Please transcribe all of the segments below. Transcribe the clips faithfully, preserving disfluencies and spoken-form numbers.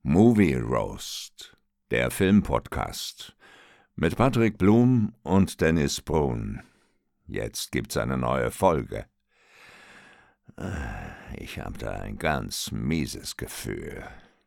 Movie Roast, der Filmpodcast mit Patrick Blum und Dennis Brun. Jetzt gibt's eine neue Folge. Ich habe da ein ganz mieses Gefühl.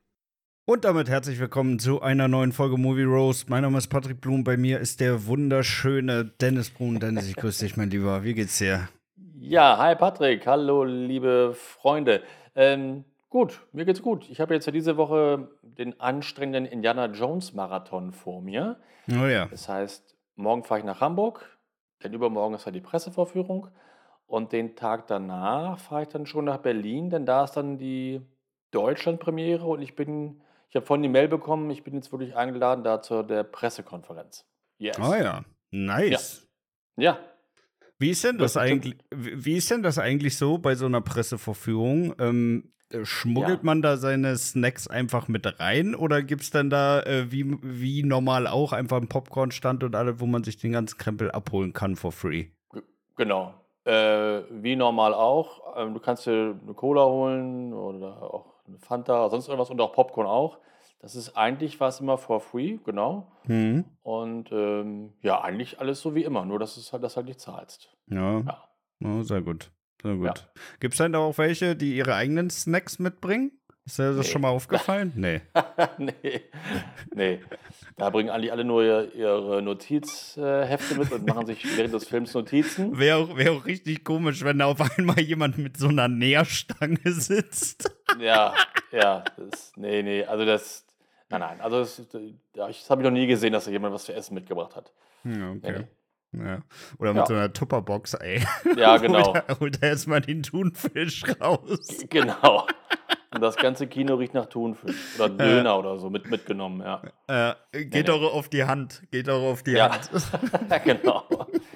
Und damit herzlich willkommen zu einer neuen Folge Movie Roast. Mein Name ist Patrick Blum, bei mir ist der wunderschöne Dennis Brun. Dennis, ich grüße dich, mein Lieber. Wie geht's dir? Ja, hi Patrick, hallo liebe Freunde. Ähm, gut, mir geht's gut. Ich habe jetzt ja diese Woche den anstrengenden Indiana Jones Marathon vor mir. Oh ja. Das heißt, morgen fahre ich nach Hamburg, dann übermorgen ist ja die Pressevorführung und den Tag danach fahre ich dann schon nach Berlin, denn da ist dann die Deutschlandpremiere und ich bin, ich habe vorhin die Mail bekommen, ich bin jetzt wirklich eingeladen da zur der Pressekonferenz. Yes. Oh ja. Nice. Ja. Wie ist denn das Wird bestimmt- eigentlich, wie ist denn das eigentlich so bei so einer Pressevorführung? Ähm, äh, schmuggelt Ja. man da seine Snacks einfach mit rein oder gibt's dann da äh, wie, wie normal auch einfach einen Popcornstand und alles, wo man sich den ganzen Krempel abholen kann for free? G- Genau. Äh, wie normal auch. Ähm, du kannst dir eine Cola holen oder auch eine Fanta, sonst irgendwas und auch Popcorn auch. Das ist eigentlich was immer for free, genau. Mhm. Und ähm, ja, eigentlich alles so wie immer, nur dass es halt, das halt nicht zahlst. Ja. Ja. Oh, sehr gut. Sehr gut. Ja. Gibt es denn da auch welche, die ihre eigenen Snacks mitbringen? Ist dir das Nee. schon mal aufgefallen? Nee. nee, nee. Da bringen eigentlich alle nur ihr- ihre Notizhefte mit und machen sich während des Films Notizen. Wäre auch, wär auch richtig komisch, wenn da auf einmal jemand mit so einer Nährstange sitzt. Ja, ja, das, nee, nee, also das, nein, nein, also das, ja, ich- das habe ich noch nie gesehen, dass da jemand was zu essen mitgebracht hat. Ja, Nee, okay. nee. Ja. Oder mit Ja. so einer Tupperbox, ey. Ja, genau, Holt er, holt er erstmal den Thunfisch raus. genau. Und das ganze Kino riecht nach Thunfisch oder Döner oder so mit, mitgenommen, ja. Äh, geht nee. doch auf die Hand. Geht doch auf die Ja, Hand. genau.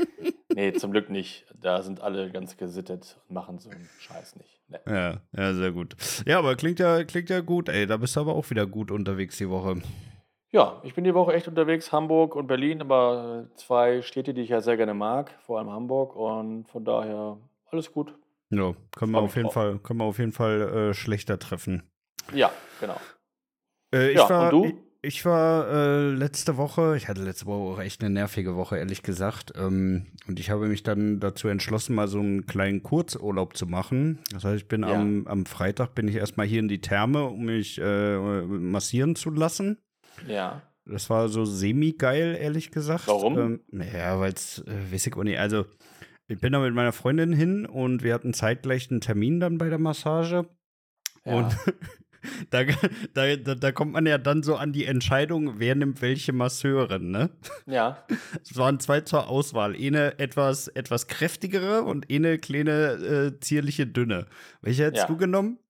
Nee, zum Glück nicht. Da sind alle ganz gesittet und machen so einen Scheiß nicht. Nee. Ja, ja, sehr gut. Ja, aber klingt ja, klingt ja gut, ey. Da bist du aber auch wieder gut unterwegs die Woche. Ja, ich bin die Woche echt unterwegs, Hamburg und Berlin, aber zwei Städte, die ich ja sehr gerne mag, vor allem Hamburg und von daher alles gut. Ja, können wir Freu mich auf jeden drauf. Fall, können wir auf jeden Fall äh, schlechter treffen. Ja, genau. Äh, ich Ja, war, und du? Ich, ich war äh, letzte Woche, ich hatte letzte Woche auch echt eine nervige Woche, ehrlich gesagt. Ähm, und ich habe mich dann dazu entschlossen, mal so einen kleinen Kurzurlaub zu machen. Das heißt, ich bin Ja. am, am Freitag bin ich erstmal hier in die Therme, um mich äh, massieren zu lassen. Ja. Das war so semi-geil, ehrlich gesagt. Warum? Ähm, naja, weil es, äh, weiß ich auch nicht, also ich bin da mit meiner Freundin hin und wir hatten zeitgleich einen Termin dann bei der Massage. Ja. Und da, da, da, da kommt man ja dann so an die Entscheidung, wer nimmt welche Masseurin, ne? Ja. Es waren zwei zur Auswahl. Eine etwas, etwas kräftigere und eine kleine, äh, zierliche, dünne. Welche hättest Ja. du genommen?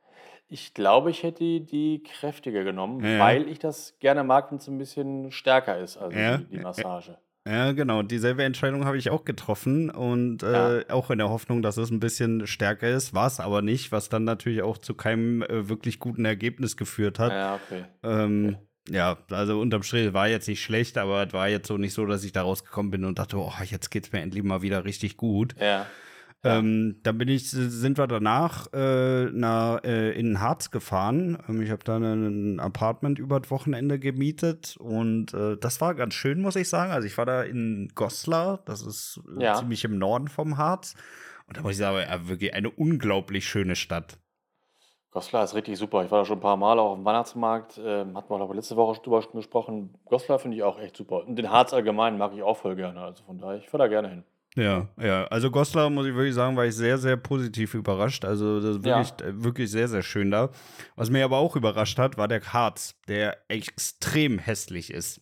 Ich glaube, ich hätte die, die kräftiger genommen, Ja. weil ich das gerne mag, wenn es ein bisschen stärker ist, also Ja. die, die Massage. Ja, genau. Dieselbe Entscheidung habe ich auch getroffen und äh, Ja. auch in der Hoffnung, dass es ein bisschen stärker ist. War es aber nicht, was dann natürlich auch zu keinem äh, wirklich guten Ergebnis geführt hat. Ja, okay. Ähm, ja, also unterm Strich war jetzt nicht schlecht, aber es war jetzt so nicht so, dass ich da rausgekommen bin und dachte, oh, jetzt geht's mir endlich mal wieder richtig gut. Ja. Ja. Ähm, dann bin ich, sind wir danach äh, na, äh, in den Harz gefahren. Ähm, ich habe da ein Apartment über das Wochenende gemietet und äh, das war ganz schön, muss ich sagen. Also ich war da in Goslar, das ist äh, Ja. ziemlich im Norden vom Harz. Und da muss ich sagen, ja, wirklich eine unglaublich schöne Stadt. Goslar ist richtig super. Ich war da schon ein paar Mal auch auf dem Weihnachtsmarkt. Ähm, hatten wir glaube ich letzte Woche drüber schon gesprochen. Goslar finde ich auch echt super. Und den Harz allgemein mag ich auch voll gerne. Also von daher, ich fahre da gerne hin. Ja, ja. Also Goslar, muss ich wirklich sagen, war ich sehr, sehr positiv überrascht. Also das ist Ja. wirklich, äh, wirklich sehr, sehr schön da. Was mir aber auch überrascht hat, war der Harz, der extrem hässlich ist.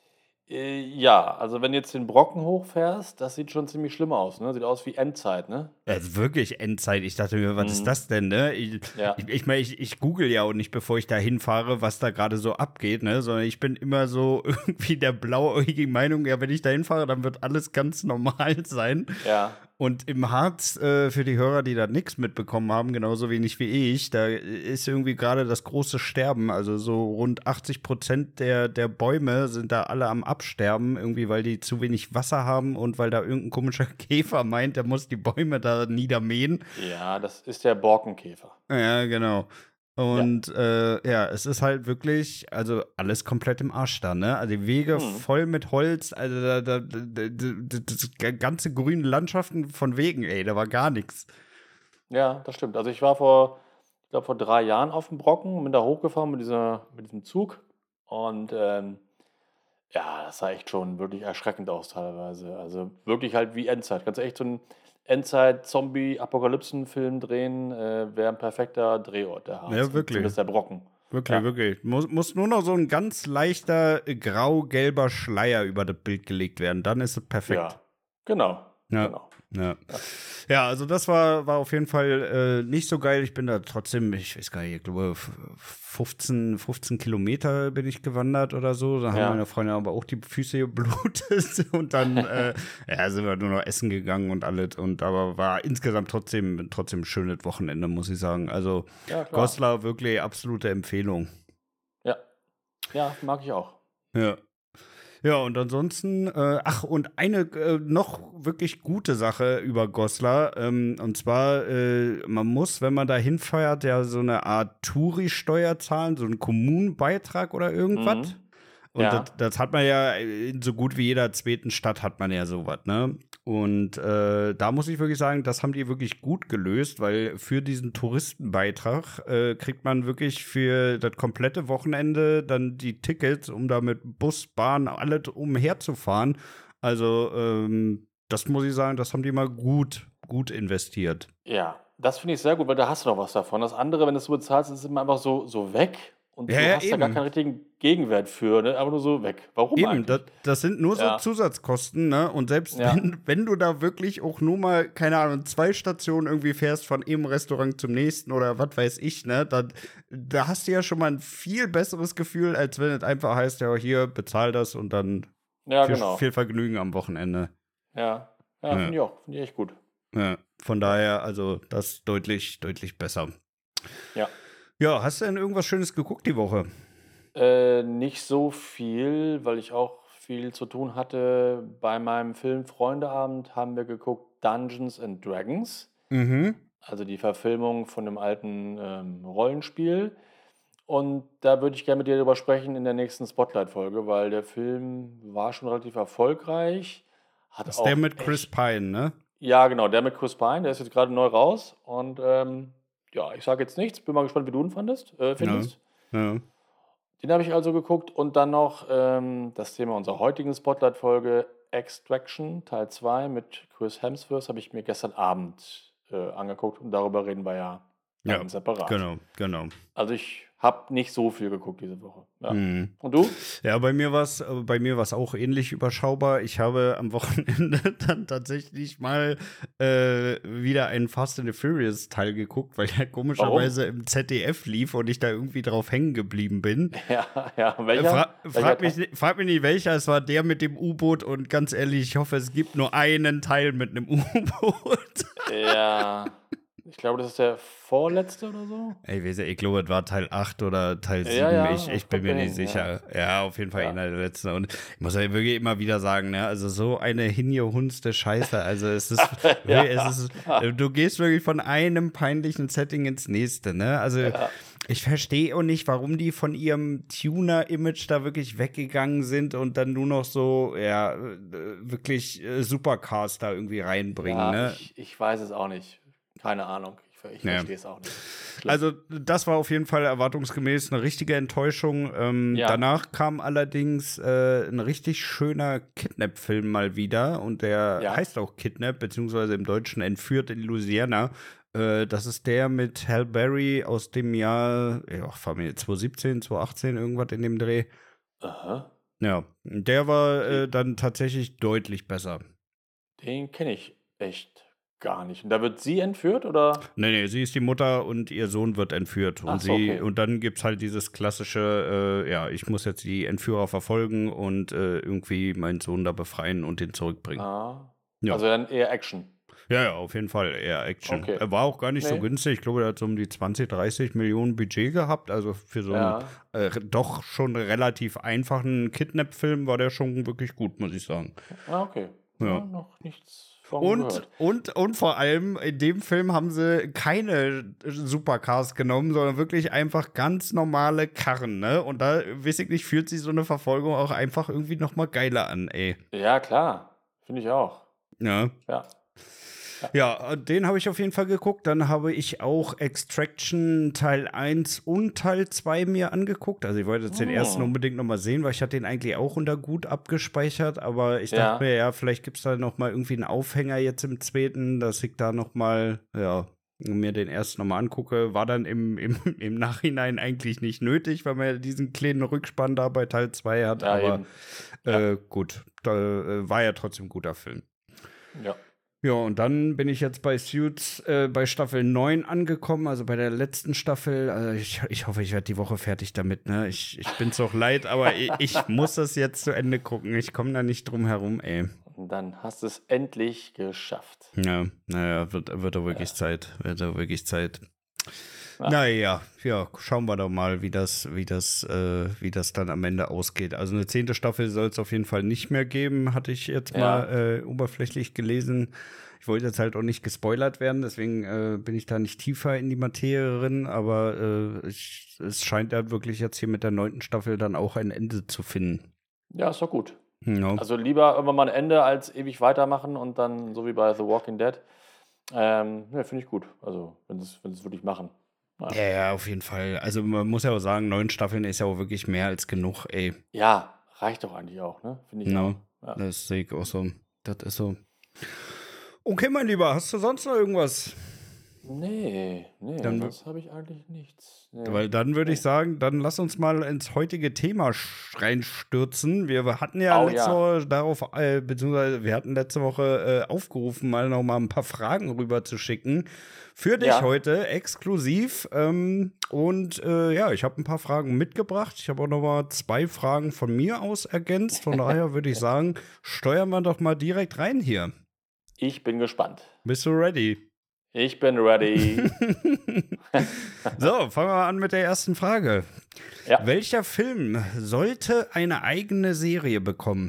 Äh, ja, also wenn du jetzt den Brocken hochfährst, das sieht schon ziemlich schlimm aus, ne? Sieht aus wie Endzeit, ne? Also wirklich Endzeit. Ich dachte mir, was ist Mhm. das denn, ne? Ich, Ja. ich, ich meine, ich, ich google ja auch nicht, bevor ich da hinfahre, was da gerade so abgeht, ne? Sondern ich bin immer so irgendwie der blauäugigen Meinung, ja, wenn ich da hinfahre, dann wird alles ganz normal sein. Ja. Und im Harz, äh, für die Hörer, die da nichts mitbekommen haben, genauso wenig wie ich, da ist irgendwie gerade das große Sterben. Also so rund achtzig Prozent der, der Bäume sind da alle am Absterben, irgendwie, weil die zu wenig Wasser haben und weil da irgendein komischer Käfer meint, der muss die Bäume da niedermähen. Ja, das ist der Borkenkäfer. Ja, genau. Und ja. Äh, ja, es ist halt wirklich, also alles komplett im Arsch da, ne? Also die Wege mhm. voll mit Holz, also da, da, da, da, das ganze grüne Landschaften von Wegen, ey, da war gar nichts. Ja, das stimmt. Also ich war vor, ich glaube vor drei Jahren auf dem Brocken, bin da hochgefahren mit dieser, mit diesem Zug und ähm, ja, das sah echt schon wirklich erschreckend aus teilweise. Also wirklich halt wie Endzeit. Kannst du echt so einen Endzeit-Zombie-Apokalypsen-Film drehen, äh, wäre ein perfekter Drehort der Harz. Ja, wirklich. Zumindest der Brocken. Wirklich, ja. wirklich. Muss, muss nur noch so ein ganz leichter grau-gelber Schleier über das Bild gelegt werden. Dann ist es perfekt. Ja, genau. Ja. genau. Ja. ja, also das war, war auf jeden Fall äh, nicht so geil. Ich bin da trotzdem, ich weiß gar nicht, ich glaube fünfzehn, fünfzehn Kilometer bin ich gewandert oder so. Da haben Ja. meine Freunde aber auch die Füße geblutet und dann äh, ja, sind wir nur noch essen gegangen und alles. Und aber war insgesamt trotzdem, trotzdem ein schönes Wochenende, muss ich sagen. Also Ja, klar. Goslar wirklich absolute Empfehlung. Ja, ja, mag ich auch. Ja. Ja, und ansonsten, äh, ach, und eine äh, noch wirklich gute Sache über Goslar, ähm, und zwar, äh, man muss, wenn man da hinfeuert, ja so eine Art Touri-Steuer zahlen, so einen Kommunenbeitrag oder irgendwas. Mhm. Und Ja. das, das hat man ja in so gut wie jeder zweiten Stadt hat man ja sowas, ne? Und äh, da muss ich wirklich sagen, das haben die wirklich gut gelöst, weil für diesen Touristenbeitrag äh, kriegt man wirklich für das komplette Wochenende dann die Tickets, um da mit Bus, Bahn, alles umherzufahren. Also ähm, das muss ich sagen, das haben die mal gut, gut investiert. Ja, das finde ich sehr gut, weil da hast du noch was davon. Das andere, wenn du es so bezahlst, ist es immer einfach so, so weg. Und Ja, du ja, hast da gar eben. keinen richtigen Gegenwert für, ne? Aber nur so weg. Warum Eben, eigentlich? das, das sind nur Ja. so Zusatzkosten, ne? Und selbst Ja. wenn, wenn du da wirklich auch nur mal, keine Ahnung, zwei Stationen irgendwie fährst von einem Restaurant zum nächsten oder was weiß ich, ne? Dann, da hast du ja schon mal ein viel besseres Gefühl, als wenn es einfach heißt, ja, hier, bezahl das und dann Ja, viel, genau. viel Vergnügen am Wochenende. Ja, ja, Ja. finde ich auch. Finde ich echt gut. Ja, von daher, also das deutlich, deutlich besser. Ja. Ja, hast du denn irgendwas Schönes geguckt die Woche? Äh, nicht so viel, weil ich auch viel zu tun hatte. Bei meinem Film Freundeabend haben wir geguckt Dungeons and Dragons, Mhm. also die Verfilmung von einem alten ähm, Rollenspiel. Und da würde ich gerne mit dir darüber sprechen in der nächsten Spotlight-Folge, weil der Film war schon relativ erfolgreich. Hat Das ist auch der mit Chris echt, Pine, ne? ja, genau, der mit Chris Pine, der ist jetzt gerade neu raus. Und ähm, ja, ich sage jetzt nichts, bin mal gespannt, wie du ihn fandest, äh, findest. Ja. Den habe ich also geguckt und dann noch ähm, das Thema unserer heutigen Spotlight-Folge Extraction Teil zwei mit Chris Hemsworth habe ich mir gestern Abend äh, angeguckt und darüber reden wir ja Ja, dann separat. genau, genau. Also ich habe nicht so viel geguckt diese Woche. Ja. Mhm. Und du? Ja, bei mir war es bei mir war's auch ähnlich überschaubar. Ich habe am Wochenende dann tatsächlich mal äh, wieder einen Fast and the Furious Teil geguckt, weil er komischerweise im Z D F lief und ich da irgendwie drauf hängen geblieben bin. Ja, ja. Äh, Welcher? fra Welcher frag, Teil? mich, ni- frag mich nicht welcher, es war der mit dem U-Boot und ganz ehrlich, ich hoffe, es gibt nur einen Teil mit einem U-Boot. Ja, ich glaube, das ist der vorletzte oder so. Ey, weiß ja, ich glaube, es war Teil acht oder Teil sieben. Ja, ja, ich, ich das bin mir kommt nicht hin, sicher. Ja. auf jeden Fall Ja. einer der letzten. Und ich muss ja wirklich immer wieder sagen, ne, also so eine hingehunzte Scheiße. Also es ist, Ja. es ist, du gehst wirklich von einem peinlichen Setting ins nächste, ne? Also Ja. ich verstehe auch nicht, warum die von ihrem Tuner-Image da wirklich weggegangen sind und dann nur noch so, ja, äh, wirklich äh, Supercars da irgendwie reinbringen, Ja, ne? ich, ich weiß es auch nicht. Keine Ahnung. Ich, ver- ich Ja. verstehe es auch nicht. Schlimm. Also, das war auf jeden Fall erwartungsgemäß eine richtige Enttäuschung. Ähm, Ja. Danach kam allerdings äh, ein richtig schöner Kidnap-Film mal wieder. Und der Ja. heißt auch Kidnap, beziehungsweise im Deutschen Entführt in Louisiana. Äh, das ist der mit Halle Berry aus dem Jahr, ja, zwanzig siebzehn, zwanzig achtzehn, irgendwas in dem Dreh. Aha. Ja, der war äh, dann tatsächlich deutlich besser. Den kenne ich echt gar nicht. Und da wird sie entführt, oder? Nee, nee, sie ist die Mutter und ihr Sohn wird entführt. Und Ach so, sie, okay. und dann gibt's halt dieses klassische, äh, ja, ich muss jetzt die Entführer verfolgen und äh, irgendwie meinen Sohn da befreien und den zurückbringen. Ah. Ja. Also dann eher Action. Ja, ja, auf jeden Fall eher Action. Okay. Er war auch gar nicht so Nee. günstig. Ich glaube, er hat so um die zwanzig, dreißig Millionen Budget gehabt. Also für so Ja. einen äh, doch schon relativ einfachen Kidnap-Film war der schon wirklich gut, muss ich sagen. Ah, okay. Ja. Ja, noch nichts von Und, gehört. und, und vor allem, in dem Film haben sie keine Supercars genommen, sondern wirklich einfach ganz normale Karren, ne? Und da, weiß ich nicht, fühlt sich so eine Verfolgung auch einfach irgendwie noch mal geiler an, ey. Ja, klar. Finde ich auch. Ja. Ja. Ja, den habe ich auf jeden Fall geguckt. Dann habe ich auch Extraction Teil eins und Teil zwei mir angeguckt. Also ich wollte jetzt den Oh. ersten unbedingt noch mal sehen, weil ich hatte den eigentlich auch unter gut abgespeichert. Aber ich Ja. dachte mir, ja, vielleicht gibt es da noch mal irgendwie einen Aufhänger jetzt im zweiten, dass ich da noch mal, ja, mir den ersten noch mal angucke. War dann im, im, im Nachhinein eigentlich nicht nötig, weil man ja diesen kleinen Rückspann da bei Teil zwei hat. Ja, aber eben. Ja. äh, gut, da äh, war ja trotzdem ein guter Film. Ja. Ja, und dann bin ich jetzt bei Suits äh, bei Staffel neun angekommen, also bei der letzten Staffel. Also ich, ich hoffe, ich werde die Woche fertig damit, ne? Ich, ich bin's auch leid, aber ich, ich muss das jetzt zu Ende gucken. Ich komme da nicht drum herum, ey. Und dann hast du es endlich geschafft. Ja, naja, wird, wird doch wirklich Zeit. Wird doch wirklich Zeit. Ja. Naja, ja, schauen wir doch mal, wie das, wie das, äh, wie das dann am Ende ausgeht. Also eine zehnte Staffel soll es auf jeden Fall nicht mehr geben, hatte ich jetzt Ja. mal äh, oberflächlich gelesen. Ich wollte jetzt halt auch nicht gespoilert werden, deswegen äh, bin ich da nicht tiefer in die Materie drin, aber äh, ich, es scheint ja wirklich jetzt hier mit der neunten Staffel dann auch ein Ende zu finden. Ja, ist doch gut. Ja. Also lieber irgendwann mal ein Ende als ewig weitermachen und dann so wie bei The Walking Dead. Ähm, ja, finde ich gut. Also, wenn sie es wenn sie es wirklich machen. Ja, ja, auf jeden Fall. Also man muss ja auch sagen, neun Staffeln ist ja auch wirklich mehr als genug, ey. Ja, reicht doch eigentlich auch, ne? Finde ich Ja, auch. Ja. das sehe ich auch so. Das ist so. Okay, mein Lieber, hast du sonst noch irgendwas? Nee, nee, Dann- sonst habe ich eigentlich nichts. Nee. Weil dann würde ich sagen, dann lass uns mal ins heutige Thema sch- reinstürzen. Wir hatten ja Oh, letzte ja. Woche darauf, äh, beziehungsweise wir hatten letzte Woche äh, aufgerufen, mal noch mal ein paar Fragen rüber zu schicken. Für dich Ja. heute exklusiv. Ähm, und äh, ja, ich habe ein paar Fragen mitgebracht. Ich habe auch noch mal zwei Fragen von mir aus ergänzt. Von daher würde ich sagen, steuern wir doch mal direkt rein hier. Ich bin gespannt. Bist du ready? Ich bin ready. So, fangen wir mal an mit der ersten Frage. Ja. Welcher Film sollte eine eigene Serie bekommen?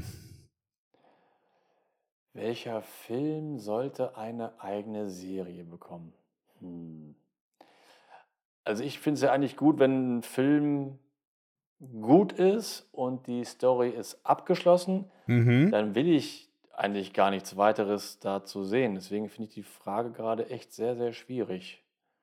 Welcher Film sollte eine eigene Serie bekommen? Hm. Also ich finde es ja eigentlich gut, wenn ein Film gut ist und die Story ist abgeschlossen, Mhm. dann will ich eigentlich gar nichts weiteres dazu sehen. Deswegen finde ich die Frage gerade echt sehr, sehr schwierig.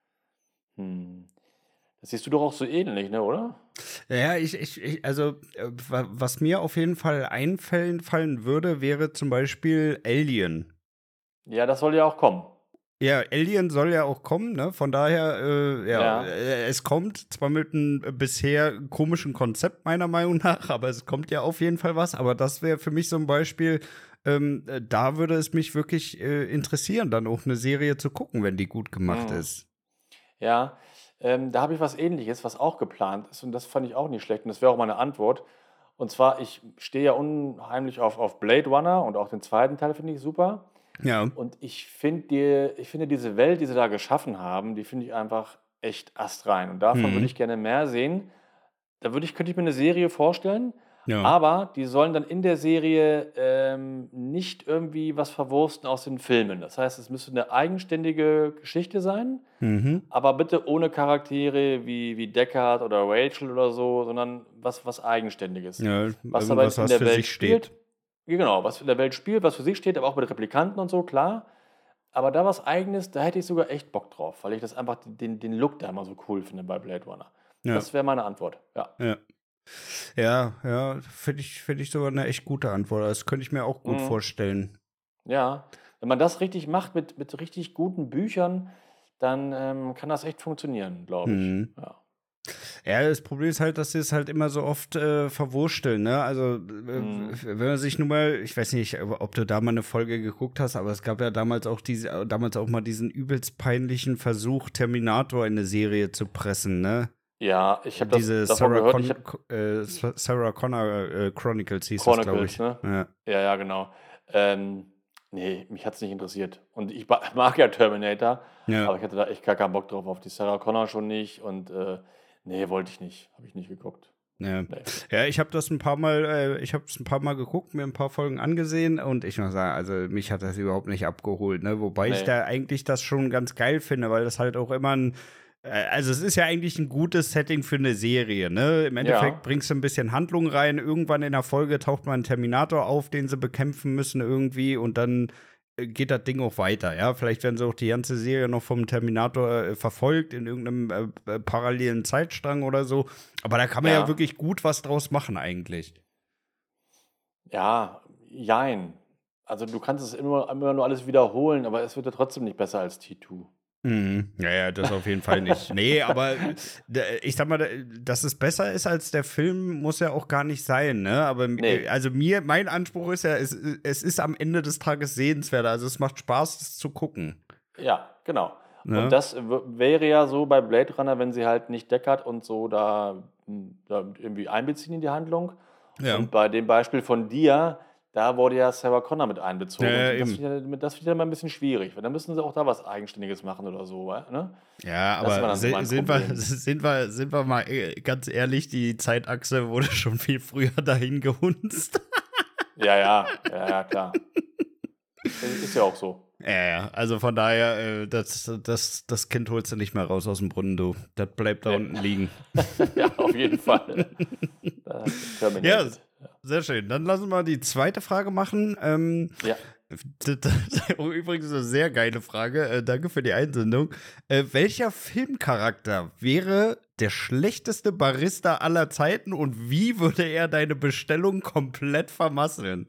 Hm. Das siehst du doch auch so ähnlich, ne, oder? Ja, ich, ich, ich also, äh, wa- was mir auf jeden Fall einfallen fallen würde, wäre zum Beispiel Alien. Ja, das soll ja auch kommen. Ja, Alien soll ja auch kommen, ne? Von daher, äh, ja, Ja. äh, es kommt zwar mit einem bisher komischen Konzept, meiner Meinung nach, aber es kommt ja auf jeden Fall was. Aber das wäre für mich so ein Beispiel, ähm, äh, da würde es mich wirklich äh, interessieren, dann auch eine Serie zu gucken, wenn die gut gemacht Mhm. ist. Ja, ähm, da habe ich was Ähnliches, was auch geplant ist und das fand ich auch nicht schlecht und das wäre auch meine Antwort. Und zwar, ich stehe ja unheimlich auf, auf Blade Runner und auch den zweiten Teil finde ich super. Ja. Und ich finde die, ich finde diese Welt, die sie da geschaffen haben, die finde ich einfach echt astrein. Und davon Mhm. würde ich gerne mehr sehen. Da würde ich, könnte ich mir eine Serie vorstellen, Ja. aber die sollen dann in der Serie ähm, nicht irgendwie was verwursten aus den Filmen. Das heißt, es müsste eine eigenständige Geschichte sein, Mhm. aber bitte ohne Charaktere wie, wie Deckard oder Rachel oder so, sondern was, was Eigenständiges. Ja, Was aber irgendwas, in was der für Welt sich steht. spielt. Ja, genau, was in der Welt spielt, was für sich steht, aber auch mit Replikanten und so, klar. Aber da was Eigenes, da hätte ich sogar echt Bock drauf, weil ich das einfach den, den Look da immer so cool finde bei Blade Runner. Ja. Das wäre meine Antwort. Ja. Ja. Ja, ja, finde ich, find ich sogar eine echt gute Antwort. Das könnte ich mir auch gut Mhm. vorstellen. Ja. Wenn man das richtig macht mit, mit richtig guten Büchern, dann ähm, kann das echt funktionieren, glaube ich. Mhm. Ja. Ja, das Problem ist halt, dass sie es halt immer so oft äh, verwursteln, ne? Also, äh, Mhm. wenn man sich nun mal, ich weiß nicht, ob du da mal eine Folge geguckt hast, aber es gab ja damals auch diese, damals auch mal diesen übelst peinlichen Versuch, Terminator in eine Serie zu pressen, ne? Ja, ich habe das Diese davon Sarah, gehört. Con Ich hab äh, Sa- Sarah Connor äh, Chronicles hieß das, glaube Chronicles, ich. ne? Ja. Ja, ja, genau. Ähm, nee, mich hat es nicht interessiert. Und ich ba- mag ja Terminator, Ja. aber ich hatte da echt gar keinen Bock drauf, auf die Sarah Connor schon nicht. Und äh, nee, wollte ich nicht. Habe ich nicht geguckt. Ja, Nee. ja ich habe das ein paar Mal, äh, ich habe es ein paar Mal geguckt, mir ein paar Folgen angesehen und ich muss sagen, also mich hat das überhaupt nicht abgeholt, ne? Wobei ich Nee. da eigentlich das schon ganz geil finde, weil das halt auch immer ein, äh, also es ist ja eigentlich ein gutes Setting für eine Serie, ne? Im Endeffekt Ja. bringst du ein bisschen Handlung rein, irgendwann in der Folge taucht mal ein Terminator auf, den sie bekämpfen müssen irgendwie und dann äh, geht das Ding auch weiter, ja? Vielleicht werden sie auch die ganze Serie noch vom Terminator äh, verfolgt in irgendeinem äh, äh, parallelen Zeitstrang oder so. Aber da kann man ja. Ja. wirklich gut was draus machen eigentlich. Ja, jein. Also du kannst es immer, immer nur alles wiederholen, aber es wird ja trotzdem nicht besser als T zwei. Mhm. Ja, ja, das auf jeden Fall nicht. Nee, aber äh, ich sag mal, dass es besser ist als der Film, muss ja auch gar nicht sein, ne? Aber Nee. also mir, mein Anspruch ist ja, es, es ist am Ende des Tages sehenswert. Also es macht Spaß, das zu gucken. Ja, genau. Ne? Und das w- wäre ja so bei Blade Runner, wenn sie halt nicht Deckard und so da, hm, da irgendwie einbeziehen in die Handlung. Ja. Und bei dem Beispiel von dir, da wurde ja Sarah Connor mit einbezogen. Ja, Und das eben. finde ich, das find ich dann mal ein bisschen schwierig, weil dann müssen sie auch da was Eigenständiges machen oder so, wa- ne? Ja, Das war aber dann so se- mein sind, wir, Problem. sind, wir, sind wir mal äh, ganz ehrlich, die Zeitachse wurde schon viel früher dahin gehunzt. Ja, ja, ja, ja, klar. Ist ist ja auch so. Ja, ja, also von daher, äh, das, das, das Kind holst du nicht mehr raus aus dem Brunnen, du. Das bleibt da Nee. unten liegen. Ja, auf jeden Fall. Da hast du terminated. Sehr schön. Dann lassen wir die zweite Frage machen. Ähm, Ja. das, das, übrigens eine sehr geile Frage. Äh, danke für die Einsendung. Äh, welcher Filmcharakter wäre der schlechteste Barista aller Zeiten und wie würde er deine Bestellung komplett vermasseln?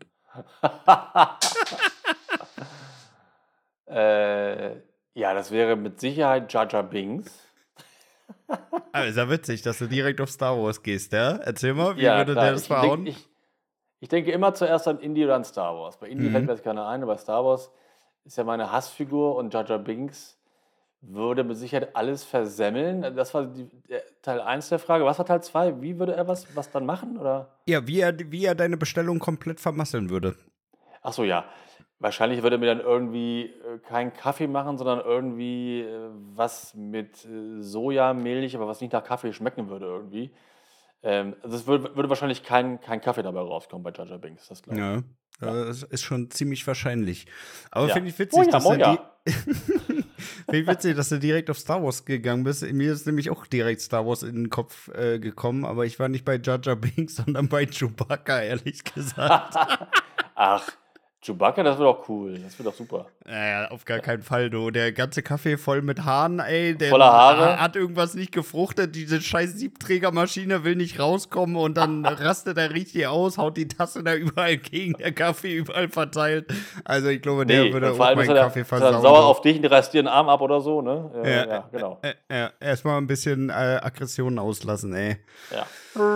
Äh, ja, das wäre mit Sicherheit Jar Jar Binks. Aber ist ja witzig, dass du direkt auf Star Wars gehst, ja? Erzähl mal, wie Ja, würde klar. der das Ich, verhauen? denk, ich, ich denke immer zuerst an Indy oder an Star Wars. Bei Indy Mhm. fällt mir jetzt keiner ein, aber Star Wars ist ja meine Hassfigur und Jar Jar Binks würde mit Sicherheit alles versemmeln. Das war die, der, Teil eins der Frage. Was war Teil zwei? Wie würde er was, was dann machen? Oder? Ja, wie er, wie er deine Bestellung komplett vermasseln würde. Ach so, ja. Wahrscheinlich würde er mir dann irgendwie äh, keinen Kaffee machen, sondern irgendwie äh, was mit äh, Sojamilch, aber was nicht nach Kaffee schmecken würde irgendwie. Ähm, also es würde, würde wahrscheinlich kein, kein Kaffee dabei rauskommen bei Jar Jar Binks, das glaube ich. Ja, Ja. das ist schon ziemlich wahrscheinlich. Aber Ja. finde ich witzig, Moja, dass du moja. die finde ich witzig, dass du direkt auf Star Wars gegangen bist. Mir ist nämlich auch direkt Star Wars in den Kopf äh, gekommen, aber ich war nicht bei Jar Jar Binks, sondern bei Chewbacca, ehrlich gesagt. Ach, Chewbacca, das wird doch cool. Das wird doch super. Naja, auf gar keinen Fall, du. Der ganze Kaffee voll mit Haaren, ey. Der Voller Haare. hat irgendwas nicht gefruchtet. Diese scheiß Siebträgermaschine will nicht rauskommen und dann rastet er richtig aus, haut die Tasse da überall gegen, der Kaffee überall verteilt. Also ich glaube, der Nee, würde und vor auch allem meinen ist er, da- Kaffee ist er versauen. dann sauer du. auf dich und reißt dir den Arm ab oder so, ne? Äh, Ja, ja, genau. Äh, äh, erstmal ein bisschen äh, Aggressionen auslassen, ey. Ja.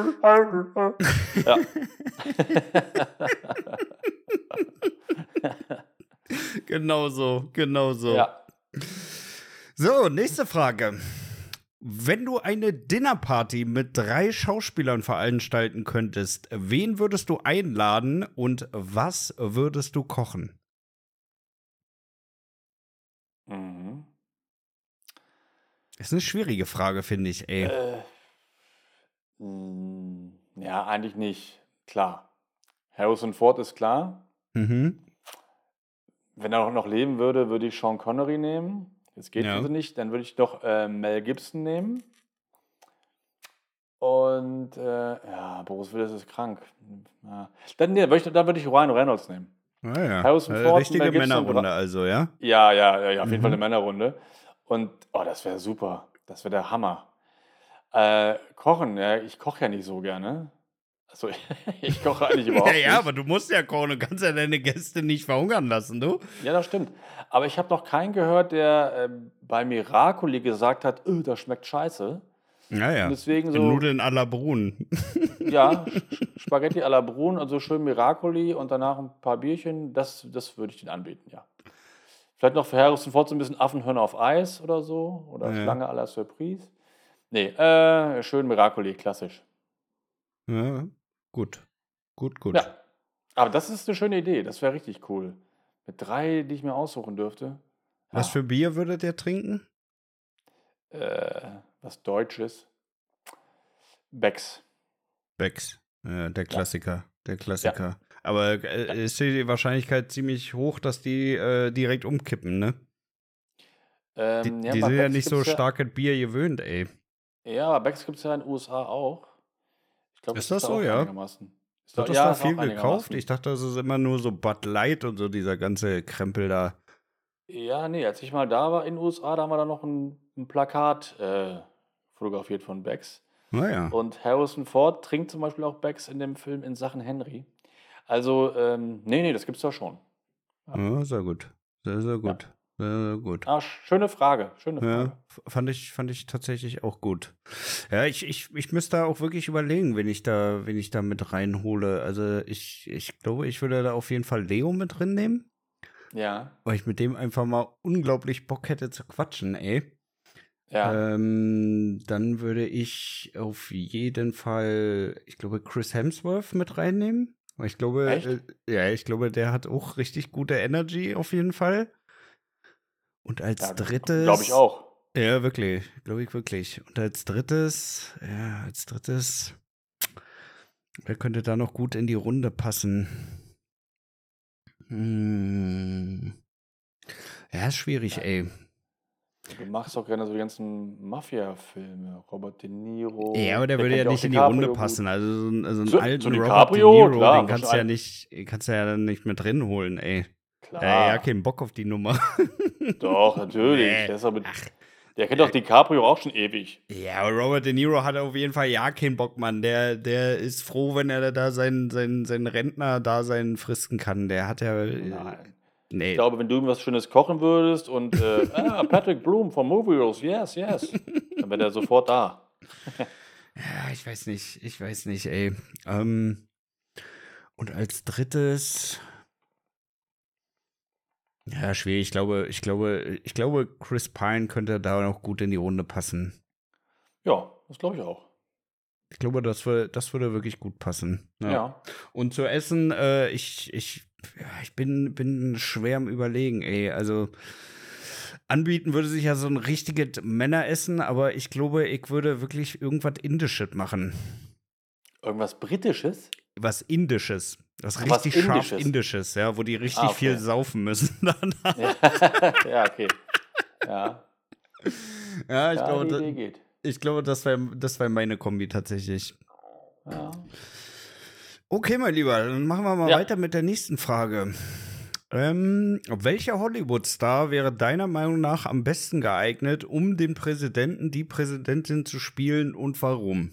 Ja. Genau so, genau so. Ja. So, nächste Frage. Wenn du eine Dinnerparty mit drei Schauspielern veranstalten könntest, wen würdest du einladen und was würdest du kochen? Mhm. Ist eine schwierige Frage, finde ich, ey. Äh, mh, ja, eigentlich nicht. Klar. Harrison Ford ist klar. Mhm. Wenn er auch noch leben würde, würde ich Sean Connery nehmen. Jetzt geht Ja. also nicht. Dann würde ich doch äh, Mel Gibson nehmen. Und äh, ja, Bruce Willis ist krank. Ja. Dann, nee, würde ich, dann würde ich Ryan Reynolds nehmen. Ah, ja. Harrison Äh, Ford, richtige Mel Gibson, Männerrunde Ra- also, ja? Ja, ja, ja, ja auf jeden Mhm. Fall eine Männerrunde. Und oh, das wäre super. Das wäre der Hammer. Äh, kochen, ja, ich koche ja nicht so gerne. Also ich koche eigentlich überhaupt Ja, nicht. ja, aber du musst ja kochen, du kannst ja deine Gäste nicht verhungern lassen, du. Ja, das stimmt. Aber ich habe noch keinen gehört, der äh, bei Miracoli gesagt hat, öh, das schmeckt scheiße. Ja, ja. Und deswegen so, Nudeln à la Brun. ja, Sch- Spaghetti à la Brun, also schön Miracoli und danach ein paar Bierchen, das, das würde ich den anbieten, ja. Vielleicht noch für Harrison Ford so ein bisschen Affenhörner auf Eis oder so. Oder Ja. Schlange à la Surprise. Nee, äh, schön Miracoli, klassisch. Ja, gut. Gut, gut. Ja, aber das ist eine schöne Idee, das wäre richtig cool. Mit drei, die ich mir aussuchen dürfte. Was Ja. für Bier würdet ihr trinken? Äh, was Deutsches. Becks. Becks, äh, der Klassiker, der Ja. Klassiker. Aber äh, ist die Wahrscheinlichkeit ziemlich hoch, dass die äh, direkt umkippen, ne? Die, Ähm, ja, die bei sind ja Becks nicht so gibt's ja, stark Bier gewöhnt, ey. ja, aber Becks gibt es ja in den U S A auch. Ich glaube, Ist es ist das da so, auch ja? einigermaßen. Ist da, Wird das ja, da ist auch viel gekauft? Ich einigermaßen. dachte, das ist immer nur so Bud Light und so dieser ganze Krempel da. Ja, nee, als ich mal da war in den U S A, da haben wir da noch ein, ein Plakat äh, fotografiert von Becks. Naja. Und Harrison Ford trinkt zum Beispiel auch Becks in dem Film in Sachen Henry. Also, ähm, nee, nee, das gibt's da schon. Ja. Ja, sehr gut. Sehr, sehr Ja. gut. Sehr, sehr gut. Ah, schöne Frage, schöne Ja, Frage. f- fand ich, fand ich tatsächlich auch gut. Ja, ich, ich, ich müsste da auch wirklich überlegen, wen ich da, wen ich da mit reinhole. Also ich, ich glaube, ich würde da auf jeden Fall Leo mit drin nehmen, Ja, weil ich mit dem einfach mal unglaublich Bock hätte zu quatschen, ey. ja, Ähm, dann würde ich auf jeden Fall, ich glaube, Chris Hemsworth mit reinnehmen. Weil ich glaube, echt? äh, ja, ich glaube, der hat auch richtig gute Energy auf jeden Fall. Und als Ja, glaube ich drittes, auch. ja, wirklich, glaube ich wirklich. Und als drittes, ja, als drittes, wer könnte da noch gut in die Runde passen? Hm. Ja, ist schwierig, Ja, ey. du machst doch gerne so die ganzen Mafia-Filme. Robert De Ja, Niro. aber der Der würde ja kennt ja auch nicht in die Runde DiCaprio passen. gut. Also so, ein- also einen So, so alten Robert De DiCaprio, Niro, klar, den kannst du ja wahrscheinlich. nicht, kannst du ja dann nicht mit drin holen, ey. Da hat er ja Klar, keinen Bock auf die Nummer. doch, natürlich. Nee. Der, ist doch mit, Ach, der kennt doch DiCaprio auch schon ewig. ja, aber Robert De Niro hat auf jeden Fall ja keinen Bock, Mann. Der, der ist froh, wenn er da sein, sein, sein Rentner-Dasein fristen kann. Der hat ja. Äh, Nein. Ich nee. glaube, wenn du ihm was Schönes kochen würdest und, äh, ah, Patrick Bloom von Movie Rose, yes, yes, dann wäre der sofort da. Ja, ich weiß nicht. Ich weiß nicht, ey. Ähm, und als drittes. Ja, schwierig. Ich glaube, ich glaube, ich glaube, Chris Pine könnte da noch gut in die Runde passen. Ja, das glaube ich auch. Ich glaube, das würde, das würde wirklich gut passen. Ja. Ja. Und zu essen, äh, ich, ich, ja, ich bin, bin schwer am Überlegen, ey. Also anbieten würde sich ja so ein richtiges Männeressen, aber ich glaube, ich würde wirklich irgendwas Indisches machen. Irgendwas Britisches? Was Indisches. Was Ach, was richtig scharf Indisches. Indisches, ja, wo die richtig Ah, viel okay. saufen müssen. danach. Ja, ja, okay. Ja, Ja, ich ja, glaube, die da, Idee geht. ich glaube, das wäre das wär meine Kombi tatsächlich. Ja. Okay, mein Lieber, dann machen wir mal Ja. weiter mit der nächsten Frage. Ähm, welcher Hollywood-Star wäre deiner Meinung nach am besten geeignet, um den Präsidenten, die Präsidentin zu spielen und warum?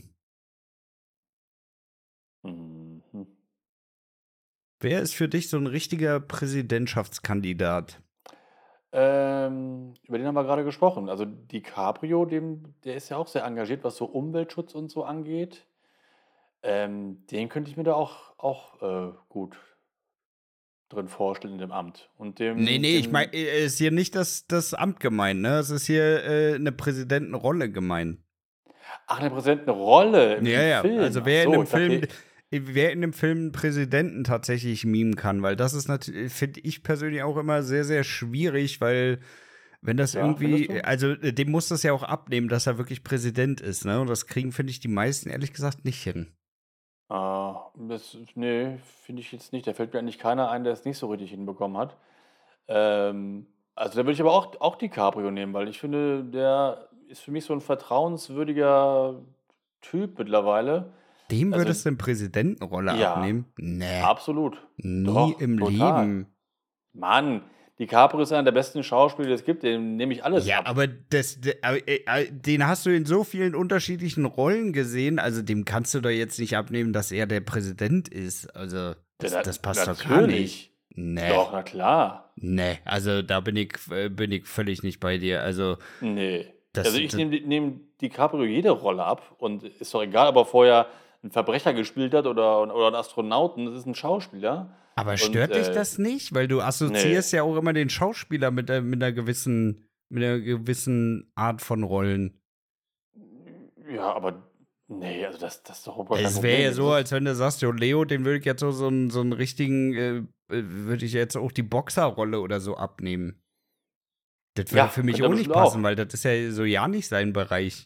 Mhm. Wer ist für dich so ein richtiger Präsidentschaftskandidat? Ähm, über den haben wir gerade gesprochen. Also DiCaprio, dem, der ist ja auch sehr engagiert, was so Umweltschutz und so angeht. Ähm, den könnte ich mir da auch, auch äh, gut drin vorstellen in dem Amt. Und Nee, dem, nee, ich dem meine, ist hier nicht das, das Amt gemeint, ne? Es ist hier äh, eine Präsidentenrolle gemeint. ach, eine Präsidentenrolle im, Ja, im ja, Film. also Ach wer in so, einem ich dachte, Film, wer in einem Film einen Präsidenten tatsächlich mimen kann, weil das ist natürlich, finde ich persönlich auch immer sehr, sehr schwierig, weil wenn das ja, irgendwie, findest du? also äh, dem muss das ja auch abnehmen, dass er wirklich Präsident ist, ne? Und das kriegen, finde ich, die meisten ehrlich gesagt nicht hin. Ah, das, nee, finde ich jetzt nicht. Da fällt mir eigentlich keiner ein, der es nicht so richtig hinbekommen hat. Ähm, also da würde ich aber auch, auch DiCaprio nehmen, weil ich finde, der ist für mich so ein vertrauenswürdiger Typ mittlerweile. Dem Also, würdest du eine Präsidentenrolle ja, abnehmen? Nee, absolut. nie Doch, im total. Leben. Mann, DiCaprio ist einer der besten Schauspieler, die es gibt. Dem nehme ich alles Ja, ab. aber das, de- aber, äh, äh, den hast du in so vielen unterschiedlichen Rollen gesehen, also dem kannst du doch jetzt nicht abnehmen, dass er der Präsident ist. Also, das, Ja, das na- passt doch gar nicht. natürlich. Nee, Doch, na klar. nee, also da bin ich, äh, bin ich völlig nicht bei dir. Also, Nee. das, Also ich das nehme nehm DiCaprio jede Rolle ab und ist doch egal, ob er vorher einen Verbrecher gespielt hat oder, oder einen Astronauten, das ist ein Schauspieler. aber Und stört dich äh, das nicht? Weil du nee, assoziierst ja auch immer den Schauspieler mit, äh, mit einer gewissen, mit einer gewissen Art von Rollen. ja, aber nee, also das, das ist doch überhaupt kein Es wäre ja Problem. so, Das als wenn du sagst, jo, Leo, den würde ich jetzt so, so, einen, so einen richtigen, äh, äh, würde ich jetzt auch die Boxerrolle oder so abnehmen. Das würde ja, für mich könnte er auch nicht bestimmt passen, auch. weil das ist ja so ja nicht sein Bereich.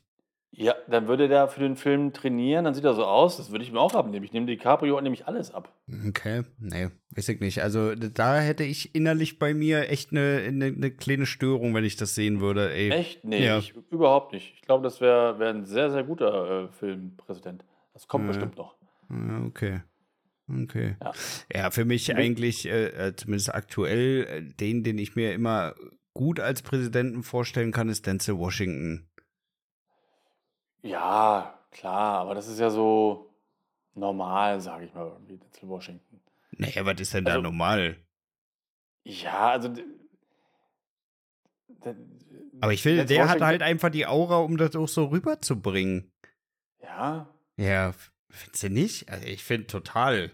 Ja, dann würde der für den Film trainieren, dann sieht er so aus, das würde ich mir auch abnehmen. Ich nehme DiCaprio nehme ich alles ab. Okay, nee, weiß ich nicht. Also d- da hätte ich innerlich bei mir echt eine, eine, eine kleine Störung, wenn ich das sehen würde, ey. Echt? Nee, Ja, ich überhaupt nicht. Ich glaube, das wäre wär 'n sehr, sehr guter, äh, Filmpräsident. Das kommt ja, bestimmt noch. ja, okay. Okay. Ja. Ja, für mich Wi eigentlich, äh, äh, zumindest aktuell, äh, den, den ich mir immer gut als Präsidenten vorstellen kann, ist Denzel Washington. Ja, klar, aber das ist ja so normal, sage ich mal irgendwie, Denzel Washington. Naja, was ist denn da Also, normal? ja, also d d Aber ich finde, Denzel der hat Washington halt einfach die Aura, um das auch so rüberzubringen. ja, Ja, f- findest du nicht? Also ich finde total.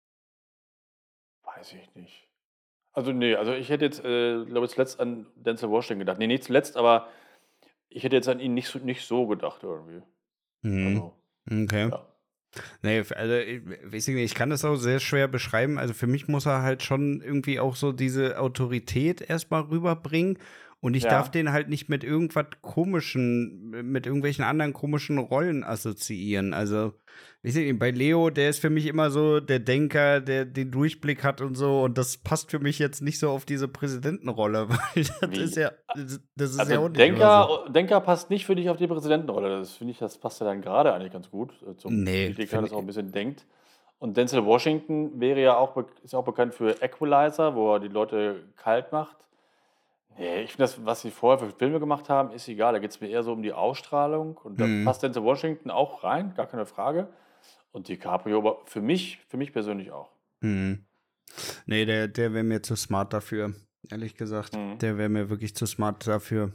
weiß ich nicht. Also, ne, also ich hätte jetzt, äh, glaube ich, zuletzt an Denzel Washington gedacht. Ne, nicht zuletzt, aber ich hätte jetzt an ihn nicht so nicht so gedacht irgendwie. Mhm. Also, Okay. ja. Nee, f- also ich, weiß ich nicht, ich kann das auch sehr schwer beschreiben. Also für mich muss er halt schon irgendwie auch so diese Autorität erstmal rüberbringen. Und ich darf Ja. den halt nicht mit irgendwas komischen, mit irgendwelchen anderen komischen Rollen assoziieren. Also, weiß ich nicht, bei Leo, der ist für mich immer so der Denker, der den Durchblick hat und so. Und das passt für mich jetzt nicht so auf diese Präsidentenrolle, weil das ist Wie? ja, das das ist Also ja auch nicht immer so. Denker Denker passt nicht für dich auf die Präsidentenrolle. Das finde ich, das passt ja dann gerade eigentlich ganz gut, äh, zum Nee, Politiker, finde das auch 'n ich. bisschen denkt. Und Denzel Washington wäre ja auch bek ist ja auch bekannt für Equalizer, wo er die Leute kalt macht. Ne, ich finde das, was sie vorher für Filme gemacht haben, ist egal. Da geht's mir eher so um die Ausstrahlung und da Hm. passt Denzel Washington auch rein, gar keine Frage. Und DiCaprio aber für mich für mich persönlich auch. Hm. Nee, der, der wäre mir zu smart dafür, ehrlich gesagt. Mhm. Der wäre mir wirklich zu smart dafür.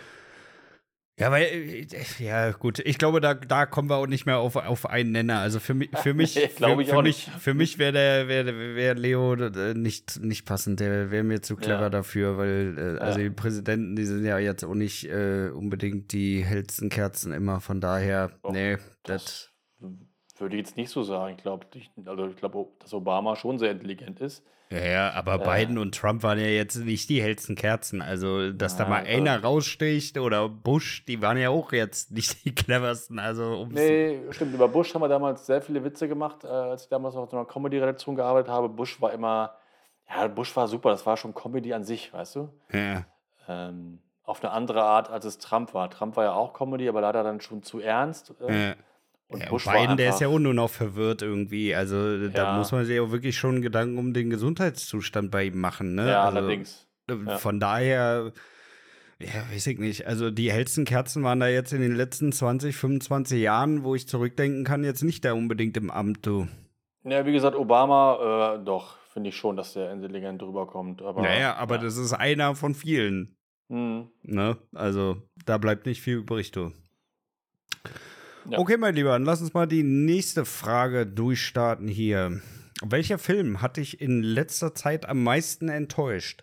Ja, weil, äh, ja, gut, ich glaube, da, da kommen wir auch nicht mehr auf, auf einen Nenner. Also für mich, für mich, Ne, für, glaube ich für auch mich, nicht. für mich wäre der, wäre wär Leo äh, nicht, nicht passend. Der wäre mir zu clever Ja, dafür, weil, äh, also die ja, Präsidenten, die sind ja jetzt auch nicht äh, unbedingt die hellsten Kerzen immer. Von daher, doch, nee, das das. w würde ich jetzt nicht so sagen. Ich glaube ich also, ich glaube, dass Obama schon sehr intelligent ist. Ja, ja, aber Äh, Biden und Trump waren ja jetzt nicht die hellsten Kerzen. Also, dass da mal na, also einer raussticht oder Bush, die waren ja auch jetzt nicht die cleversten. Also, ums. ne, stimmt, über Bush haben wir damals sehr viele Witze gemacht, äh, als ich damals noch in so 'ner Comedy-Redaktion gearbeitet habe. Bush war immer ja, Bush war super, das war schon Comedy an sich, weißt du? Ja, Ähm, auf 'ne andere Art, als es Trump war. Trump war ja auch Comedy, aber leider dann schon zu ernst, äh, ja. und Ja, und Bush war Biden, der ist ja auch einfach nur noch verwirrt irgendwie. Also, da muss ja, man sich auch wirklich schon Gedanken um den Gesundheitszustand bei ihm machen, ne? ja, Also, allerdings. äh, Ja. von daher, ja, weiß ich nicht. Also, die hellsten Kerzen waren da jetzt in den letzten zwanzig, fünfundzwanzig Jahren, wo ich zurückdenken kann, jetzt nicht da unbedingt im Amt, du. Ja, wie gesagt, Obama, äh, doch, finde ich schon, dass der intelligent rüberkommt, aber Naja, aber ja. das ist einer von vielen. Mhm. Ne? Also, da bleibt nicht viel übrig, du. Ja. Okay, mein Lieber, dann lass uns mal die nächste Frage durchstarten hier. Welcher Film hat dich in letzter Zeit am meisten enttäuscht?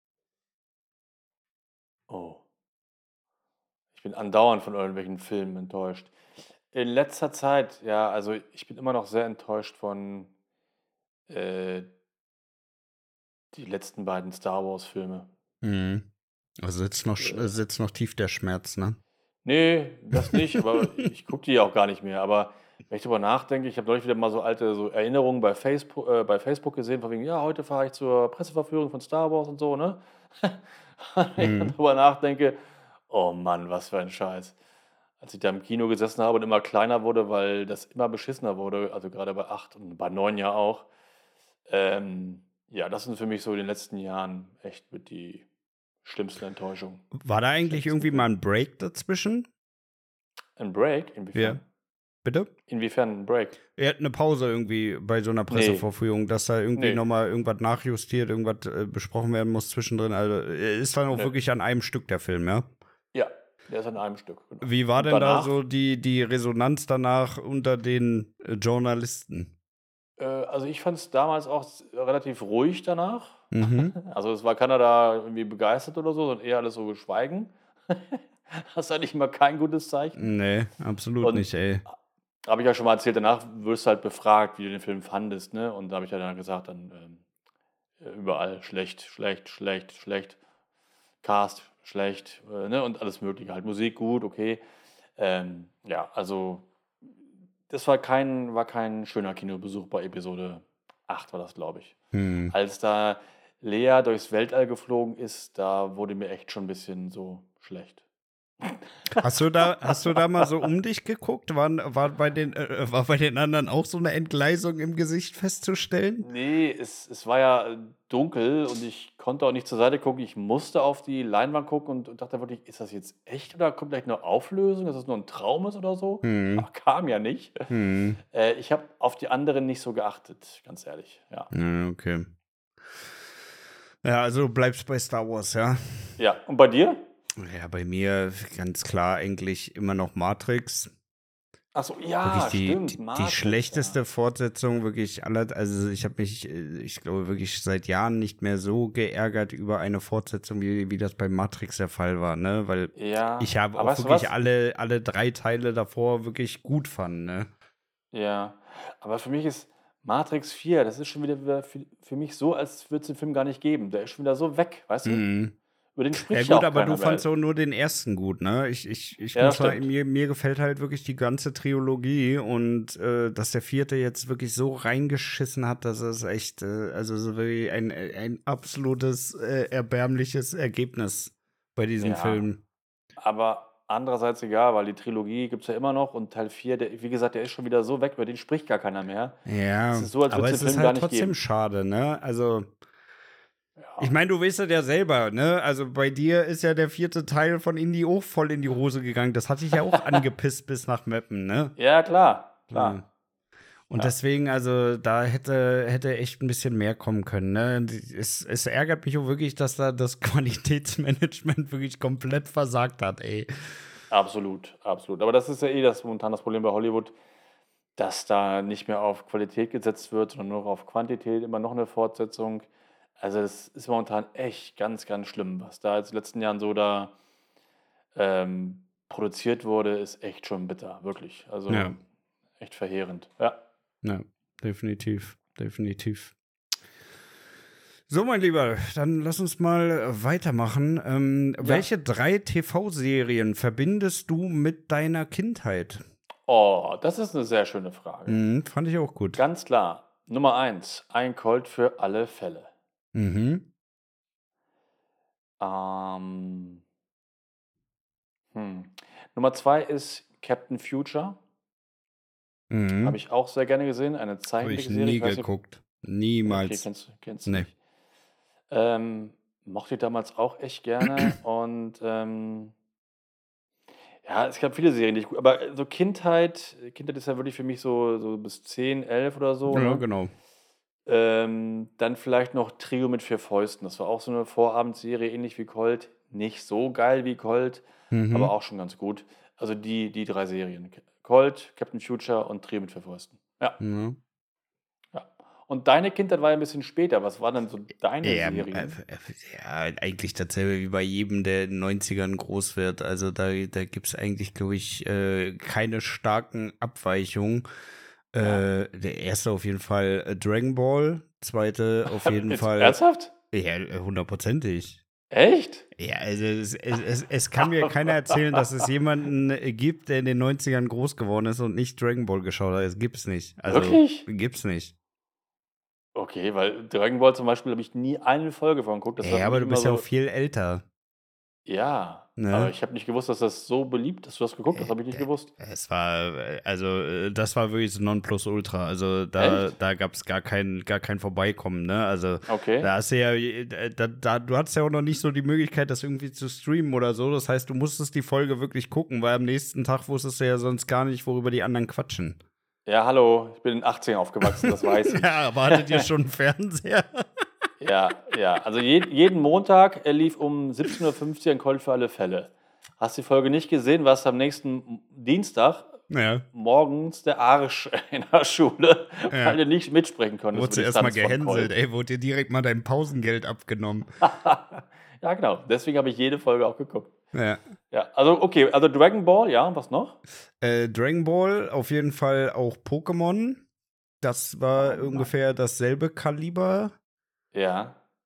Oh, ich bin andauernd von irgendwelchen Filmen enttäuscht. In letzter Zeit, ja, also ich bin immer noch sehr enttäuscht von, äh, die letzten beiden Star-Wars-Filme. Mhm. Also sitzt noch, sch- äh, Äh, sitzt noch tief der Schmerz, ne? ne, das nicht, aber ich gucke die ja auch gar nicht mehr. Aber wenn ich drüber nachdenke, ich habe neulich wieder mal so alte so Erinnerungen bei Facebook, äh, bei Facebook gesehen, von wegen, ja, heute fahre ich zur Presseverführung von Star Wars und so, ne? Wenn ich dann Mhm. drüber nachdenke, oh Mann, was für ein Scheiß. Als ich da im Kino gesessen habe und immer kleiner wurde, weil das immer beschissener wurde, also gerade bei acht und bei neun ja auch. Ähm, ja, das sind für mich so in den letzten Jahren echt mit die schlimmsten Enttäuschungen, War da eigentlich schlechtesten irgendwie mal Filme. ein Break dazwischen? Ein Break? Ja. Inwiefern? Bitte? Inwiefern 'n Break? Er hat eine Pause irgendwie bei so einer Ne, Pressevorführung, dass da irgendwie ne, nochmal irgendwas nachjustiert, irgendwas äh, besprochen werden muss zwischendrin. Also, äh, ist dann auch ne. wirklich an einem Stück der Film, ja? Ja, der ist an einem Stück, genau. Wie war Und denn da danach, so die, die Resonanz danach unter den äh, Journalisten? äh also, ich fand es damals auch s relativ ruhig danach. Mhm. Also, es war keiner da irgendwie begeistert oder so, sondern eher alles so Schweigen. Das ist eigentlich immer kein gutes Zeichen. Nee, absolut Und nicht, ey. habe ich ja schon mal erzählt, danach wirst du halt befragt, wie du den Film fandest, ne? Und da habe ich ja dann gesagt, dann, ähm, äh, überall schlecht, schlecht, schlecht, schlecht, Cast schlecht, äh, ne? Und alles Mögliche halt. Musik gut, okay. Ähm, ja, also das war kein, war kein schöner Kinobesuch bei Episode acht, war das, glaube ich. Hm. Als da Lea durchs Weltall geflogen ist, da wurde mir echt schon ein bisschen so schlecht. Hast du da, hast du da mal so um dich geguckt? War, war, bei den, äh, war bei den anderen auch so eine Entgleisung im Gesicht festzustellen? Nee, es, es war ja äh, dunkel und ich konnte auch nicht zur Seite gucken. Ich musste auf die Leinwand gucken und, und dachte wirklich, ist das jetzt echt oder kommt gleich eine Auflösung, dass das nur ein Traum ist oder so? Hm. Aber kam ja nicht. Hm. Äh, ich habe auf die anderen nicht so geachtet, ganz ehrlich. Ja, Ja, okay. Ja, also du bleibst bei Star Wars, ja? ja. Und bei dir? Ja, bei mir ganz klar eigentlich immer noch Matrix. Achso, ja, Wirklich die, stimmt. die, die Matrix, schlechteste ja. Fortsetzung, wirklich aller, also ich habe mich, äh, ich glaube wirklich seit Jahren nicht mehr so geärgert über eine Fortsetzung, wie, wie das bei Matrix der Fall war, ne? Weil Ja, ich habe aber auch weißt du wirklich was? alle, alle drei Teile davor wirklich gut fand, ne? Ja, aber für mich ist Matrix vier, das ist schon wieder wieder für, für mich so, als würde es den Film gar nicht geben. Der ist schon wieder so weg, weißt du? Mhm. Über den Ja spricht ja gut, auch aber du keiner fandst mehr. auch nur den ersten gut, ne? Ich, ich, ich Ja, muss das sagen, stimmt. mir, mir gefällt halt wirklich die ganze Trilogie und äh, dass der vierte jetzt wirklich so reingeschissen hat, dass es echt, äh, also so wie ein, ein absolutes äh, erbärmliches Ergebnis bei diesem Ja, Film. aber andererseits egal, weil die Trilogie gibt es ja immer noch und Teil vier, der, wie gesagt, der ist schon wieder so weg, über den spricht gar keiner mehr. Es Ja, ist so, als würde aber es es den ist Film gar halt nicht trotzdem geben. schade, ne? Also, ich Ja, meine, du weißt das ja selber, ne? Also bei dir ist ja der vierte Teil von Indie auch voll in die Hose gegangen. Das hat dich ja auch angepisst bis nach Meppen, ne? ja klar, Ja. klar. Und Ja, deswegen, also da hätte, hätte echt ein bisschen mehr kommen können. Ne? Es, es ärgert mich auch wirklich, dass da das Qualitätsmanagement wirklich komplett versagt hat, ey. absolut, absolut. Aber das ist ja eh das momentan das Problem bei Hollywood, dass da nicht mehr auf Qualität gesetzt wird, sondern nur auf Quantität, immer noch eine Fortsetzung. Also es ist momentan echt ganz, ganz schlimm, was da jetzt in den letzten Jahren so da ähm, produziert wurde, ist echt schon bitter, wirklich. Ja, Also echt verheerend. Ja, ja, definitiv, definitiv. So, mein Lieber, dann lass uns mal weitermachen. Ähm, ja. welche drei T V-Serien verbindest du mit deiner Kindheit? Oh, das ist eine sehr schöne Frage. Mhm, fand ich auch gut. Ganz klar. Nummer eins, ein Colt für alle Fälle. Mhm. Ähm, hm. Nummer zwei ist Captain Future. Habe Mhm. ich auch sehr gerne gesehen. Eine Habe ich Zeichentrickserie. nie Ich weiß nicht, geguckt. okay, Niemals. kennst, du- kennst du Nee. nicht. Ähm, mochte ich damals auch echt gerne. Und ähm, ja, es gab viele Serien, die ich gut, aber so Kindheit, Kindheit ist ja wirklich für mich so, so bis zehn, elf oder so, Ja, ne? genau. Ähm, dann vielleicht noch Trio mit vier Fäusten. Das war auch so eine Vorabendserie, ähnlich wie Colt. Nicht so geil wie Colt, aber Mhm. auch schon ganz gut. Also die, die drei Serien. Colt, Captain Future und Trio mit vier Fäusten. Ja, Ja. ja. Und deine Kindheit war ja ein bisschen später. Was waren denn so deine Ja, äh, Serien? äh, ja, eigentlich dasselbe wie bei jedem, der in den neunzigern groß wird. Also da, da gibt es eigentlich, glaube ich, äh, keine starken Abweichungen. Ja. Äh, der erste auf jeden Fall äh, Dragon Ball, zweite auf jeden Jetzt Fall, ernsthaft? ja, äh, hundertprozentig. Echt? Ja, also es, es, es, es kann mir keiner erzählen, dass es jemanden äh, gibt, der in den neunzigern groß geworden ist und nicht Dragon Ball geschaut hat. Es gibt's nicht. Also Wirklich? gibt's nicht. Okay, weil Dragon Ball zum Beispiel habe ich nie eine Folge von geguckt. Das war Ja, für aber mich du immer bist ja auch so, viel älter, ja. Aber ne? ich habe nicht gewusst, dass das so beliebt ist. Dass du das geguckt hast, Äh, habe ich nicht d- gewusst. Es war, äh, also, äh, das war wirklich so Nonplusultra. Also, da, Echt? da gab es gar kein, gar kein Vorbeikommen, ne? Also, Okay. da hast du ja, äh, da, da, du hattest ja auch noch nicht so die Möglichkeit, das irgendwie zu streamen oder so. Das heißt, du musstest die Folge wirklich gucken, weil am nächsten Tag wusstest du ja sonst gar nicht, worüber die anderen quatschen. Ja, hallo, ich bin in den achtzigern aufgewachsen, das weiß ich. Ja, aber hattet ihr schon einen Fernseher? Ja, ja. Also je, jeden Montag äh, lief um siebzehn Uhr fünfzig ein Colt für alle Fälle. Hast die Folge nicht gesehen, warst am nächsten Dienstag Ja, morgens der Arsch in der Schule, Ja. weil du nicht mitsprechen konntest. wurdest du über die erstmal Stunts von gehänselt, Colt. ey, wurde dir direkt mal dein Pausengeld abgenommen. Ja, genau. Deswegen habe ich jede Folge auch geguckt. Ja. Ja, also okay, also Dragon Ball, ja, was noch? Äh, Dragon Ball, auf jeden Fall auch Pokémon. Das war Oh Mann. ungefähr dasselbe Kaliber. Ja.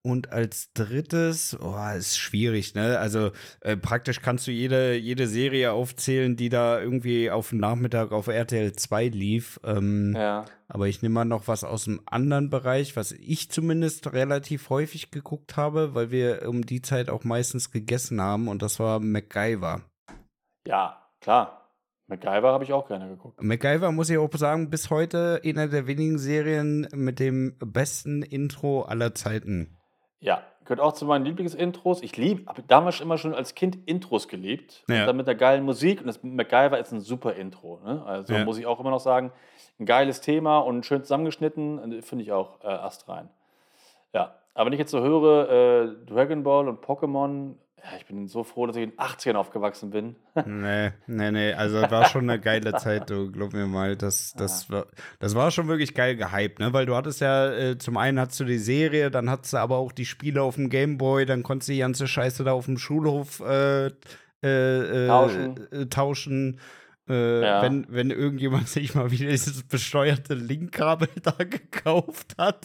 Und als drittes, oh, ist schwierig, ne? Also äh, praktisch kannst du jede, jede Serie aufzählen, die da irgendwie auf dem Nachmittag auf R T L zwei lief. Ähm, Ja. aber ich nehme mal noch was aus dem anderen Bereich, was ich zumindest relativ häufig geguckt habe, weil wir um die Zeit auch meistens gegessen haben. Und das war MacGyver. Ja, klar. MacGyver habe ich auch gerne geguckt. MacGyver, muss ich auch sagen, bis heute einer der wenigen Serien mit dem besten Intro aller Zeiten. Ja, gehört auch zu meinen Lieblingsintros. Ich liebe, habe damals immer schon als Kind Intros geliebt. Ja. Und dann mit der geilen Musik. Und das MacGyver ist ein super Intro. Ne? Also Ja. muss ich auch immer noch sagen, ein geiles Thema und schön zusammengeschnitten. Finde ich auch äh, astrein. Ja, aber wenn ich jetzt so höre, äh, Dragon Ball und Pokémon, ja, ich bin so froh, dass ich in den achtzigern aufgewachsen bin. Nee, nee, nee, also das war schon eine geile Zeit, du glaub mir mal, das, das, war, das war schon wirklich geil gehypt, ne, weil du hattest ja, äh, zum einen hattest du die Serie, dann hattest du aber auch die Spiele auf dem Gameboy, dann konntest du die ganze Scheiße da auf dem Schulhof äh, äh, Tauschen. Äh, tauschen. Äh, Ja. wenn, wenn irgendjemand sich mal wieder dieses besteuerte Linkkabel da gekauft hat.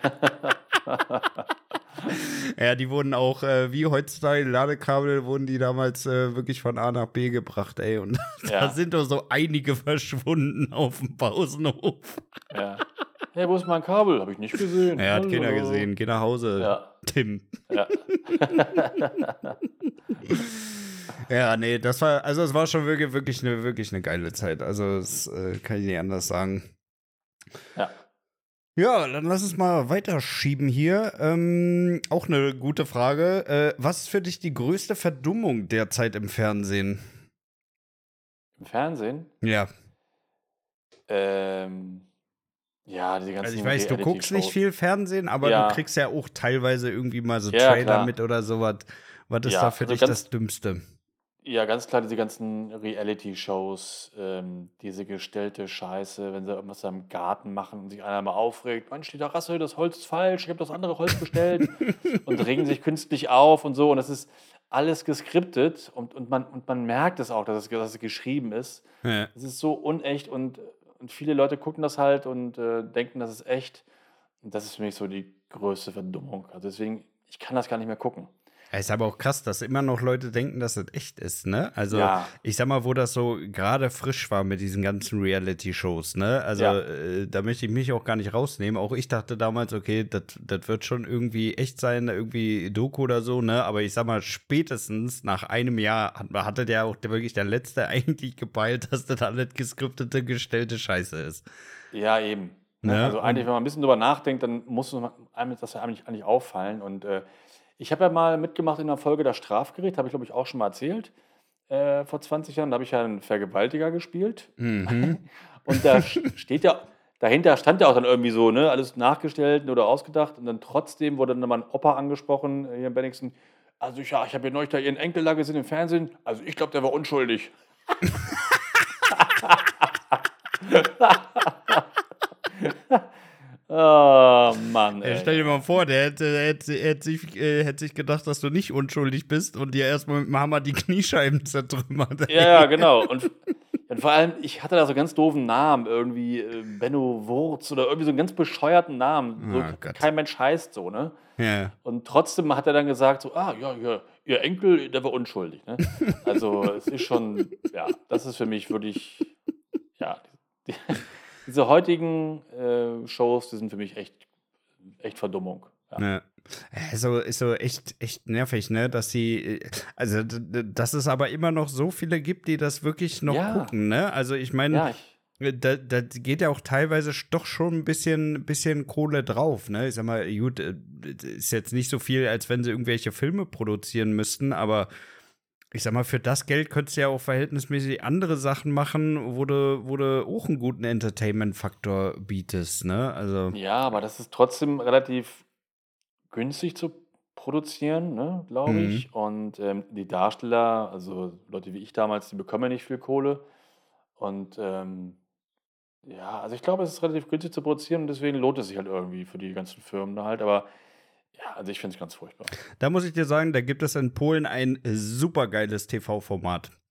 Ja, die wurden auch, äh, wie heutzutage Ladekabel, wurden die damals äh, wirklich von A nach B gebracht, ey. Und Ja. da sind doch so einige verschwunden auf dem Pausenhof. Ja. Hey, wo ist mein Kabel? Habe ich nicht gesehen. Er hat Hallo. Kinder gesehen, geh nach Hause, Ja. Tim. Ja. Ja, nee, das war, also es war schon wirklich, wirklich eine, wirklich eine geile Zeit. Also das äh, kann ich nicht anders sagen. Ja. Ja, dann lass uns mal weiterschieben hier. Ähm, auch eine gute Frage. Äh, was ist für dich die größte Verdummung derzeit im Fernsehen? Im Fernsehen? Ja, Ähm, ja, diese ganzen also ich weiß, du guckst nicht Reality-Shows. viel Fernsehen, aber Ja. du kriegst ja auch teilweise irgendwie mal so Ja, Trailer klar. mit oder sowas. Was ist Ja, da für also dich ganz- das Dümmste? Ja, ganz klar, diese ganzen Reality-Shows, ähm, diese gestellte Scheiße, wenn sie irgendwas da im Garten machen und sich einer mal aufregt, Mensch, die Terrasse, das Holz ist falsch, ich habe das andere Holz bestellt und regen sich künstlich auf und so. Und das ist alles geskriptet und, und, man, und man merkt es auch, dass es, dass es geschrieben ist. Ja. Es ist so unecht und, und viele Leute gucken das halt und äh, denken, das ist echt. Und das ist für mich so die größte Verdummung. Also deswegen, ich kann das gar nicht mehr gucken. Es ist aber auch krass, dass immer noch Leute denken, dass das echt ist, ne? Also, Ja. ich sag mal, wo das so gerade frisch war mit diesen ganzen Reality-Shows, ne? Also, Ja. äh, da möchte ich mich auch gar nicht rausnehmen. Auch ich dachte damals, okay, das wird schon irgendwie echt sein, irgendwie Doku oder so, ne? Aber ich sag mal, spätestens nach einem Jahr hat, hatte der auch wirklich der Letzte eigentlich gepeilt, dass das alles geskriptete, gestellte Scheiße ist. Ja, eben. Ne? Also eigentlich, wenn man ein bisschen drüber nachdenkt, dann muss es einem das ja eigentlich, eigentlich auffallen. Und äh, ich habe ja mal mitgemacht in einer Folge Das Strafgericht, habe ich glaube ich auch schon mal erzählt, äh, vor zwanzig Jahren. Da habe ich ja einen Vergewaltiger gespielt. Mhm. Und da steht ja, dahinter stand ja auch dann irgendwie so, ne, alles nachgestellt oder ausgedacht. Und dann trotzdem wurde dann mal ein Opa angesprochen, äh, hier in Bennigsen. Also ich, ja, ich habe ja neulich da Ihren Enkel da gesehen im Fernsehen. Also ich glaube, der war unschuldig. Oh Mann, Ey, ey. stell dir mal vor, der hätte, der hätte, er hätte, sich, äh, hätte sich gedacht, dass du nicht unschuldig bist und dir erstmal mit dem Hammer die Kniescheiben zertrümmert. Ja, ja, genau. Und, und vor allem, ich hatte da so einen ganz doofen Namen, irgendwie äh, Benno Wurz oder irgendwie so einen ganz bescheuerten Namen. So, Oh Gott. kein Mensch heißt so, ne? Ja. Und trotzdem hat er dann gesagt, so, ah, ja, ja, ihr Enkel, der war unschuldig, ne? Also, es ist schon, ja, das ist für mich wirklich, ja, die, diese heutigen äh, Shows, die sind für mich echt, echt Verdummung. Ja. Ja. Ist so, ist so echt, echt nervig, ne? Dass die, also, d- d- dass es aber immer noch so viele gibt, die das wirklich noch Ja. gucken, ne? Also, ich meine, Ja, ich, da, da geht ja auch teilweise doch schon ein bisschen, bisschen Kohle drauf, ne? Ich sag mal, gut, äh, ist jetzt nicht so viel, als wenn sie irgendwelche Filme produzieren müssten, aber ich sag mal, für das Geld könntest du ja auch verhältnismäßig andere Sachen machen, wo du, wo du auch einen guten Entertainment-Faktor bietest, ne? Also, ja, aber das ist trotzdem relativ günstig zu produzieren, ne, glaube Mhm. ich. Und ähm, die Darsteller, also Leute wie ich damals, die bekommen ja nicht viel Kohle. Und ähm, ja, also ich glaube, es ist relativ günstig zu produzieren und deswegen lohnt es sich halt irgendwie für die ganzen Firmen da halt. Aber ja, also ich finde es ganz furchtbar. da muss ich dir sagen, da gibt es in Polen ein supergeiles T V-Format.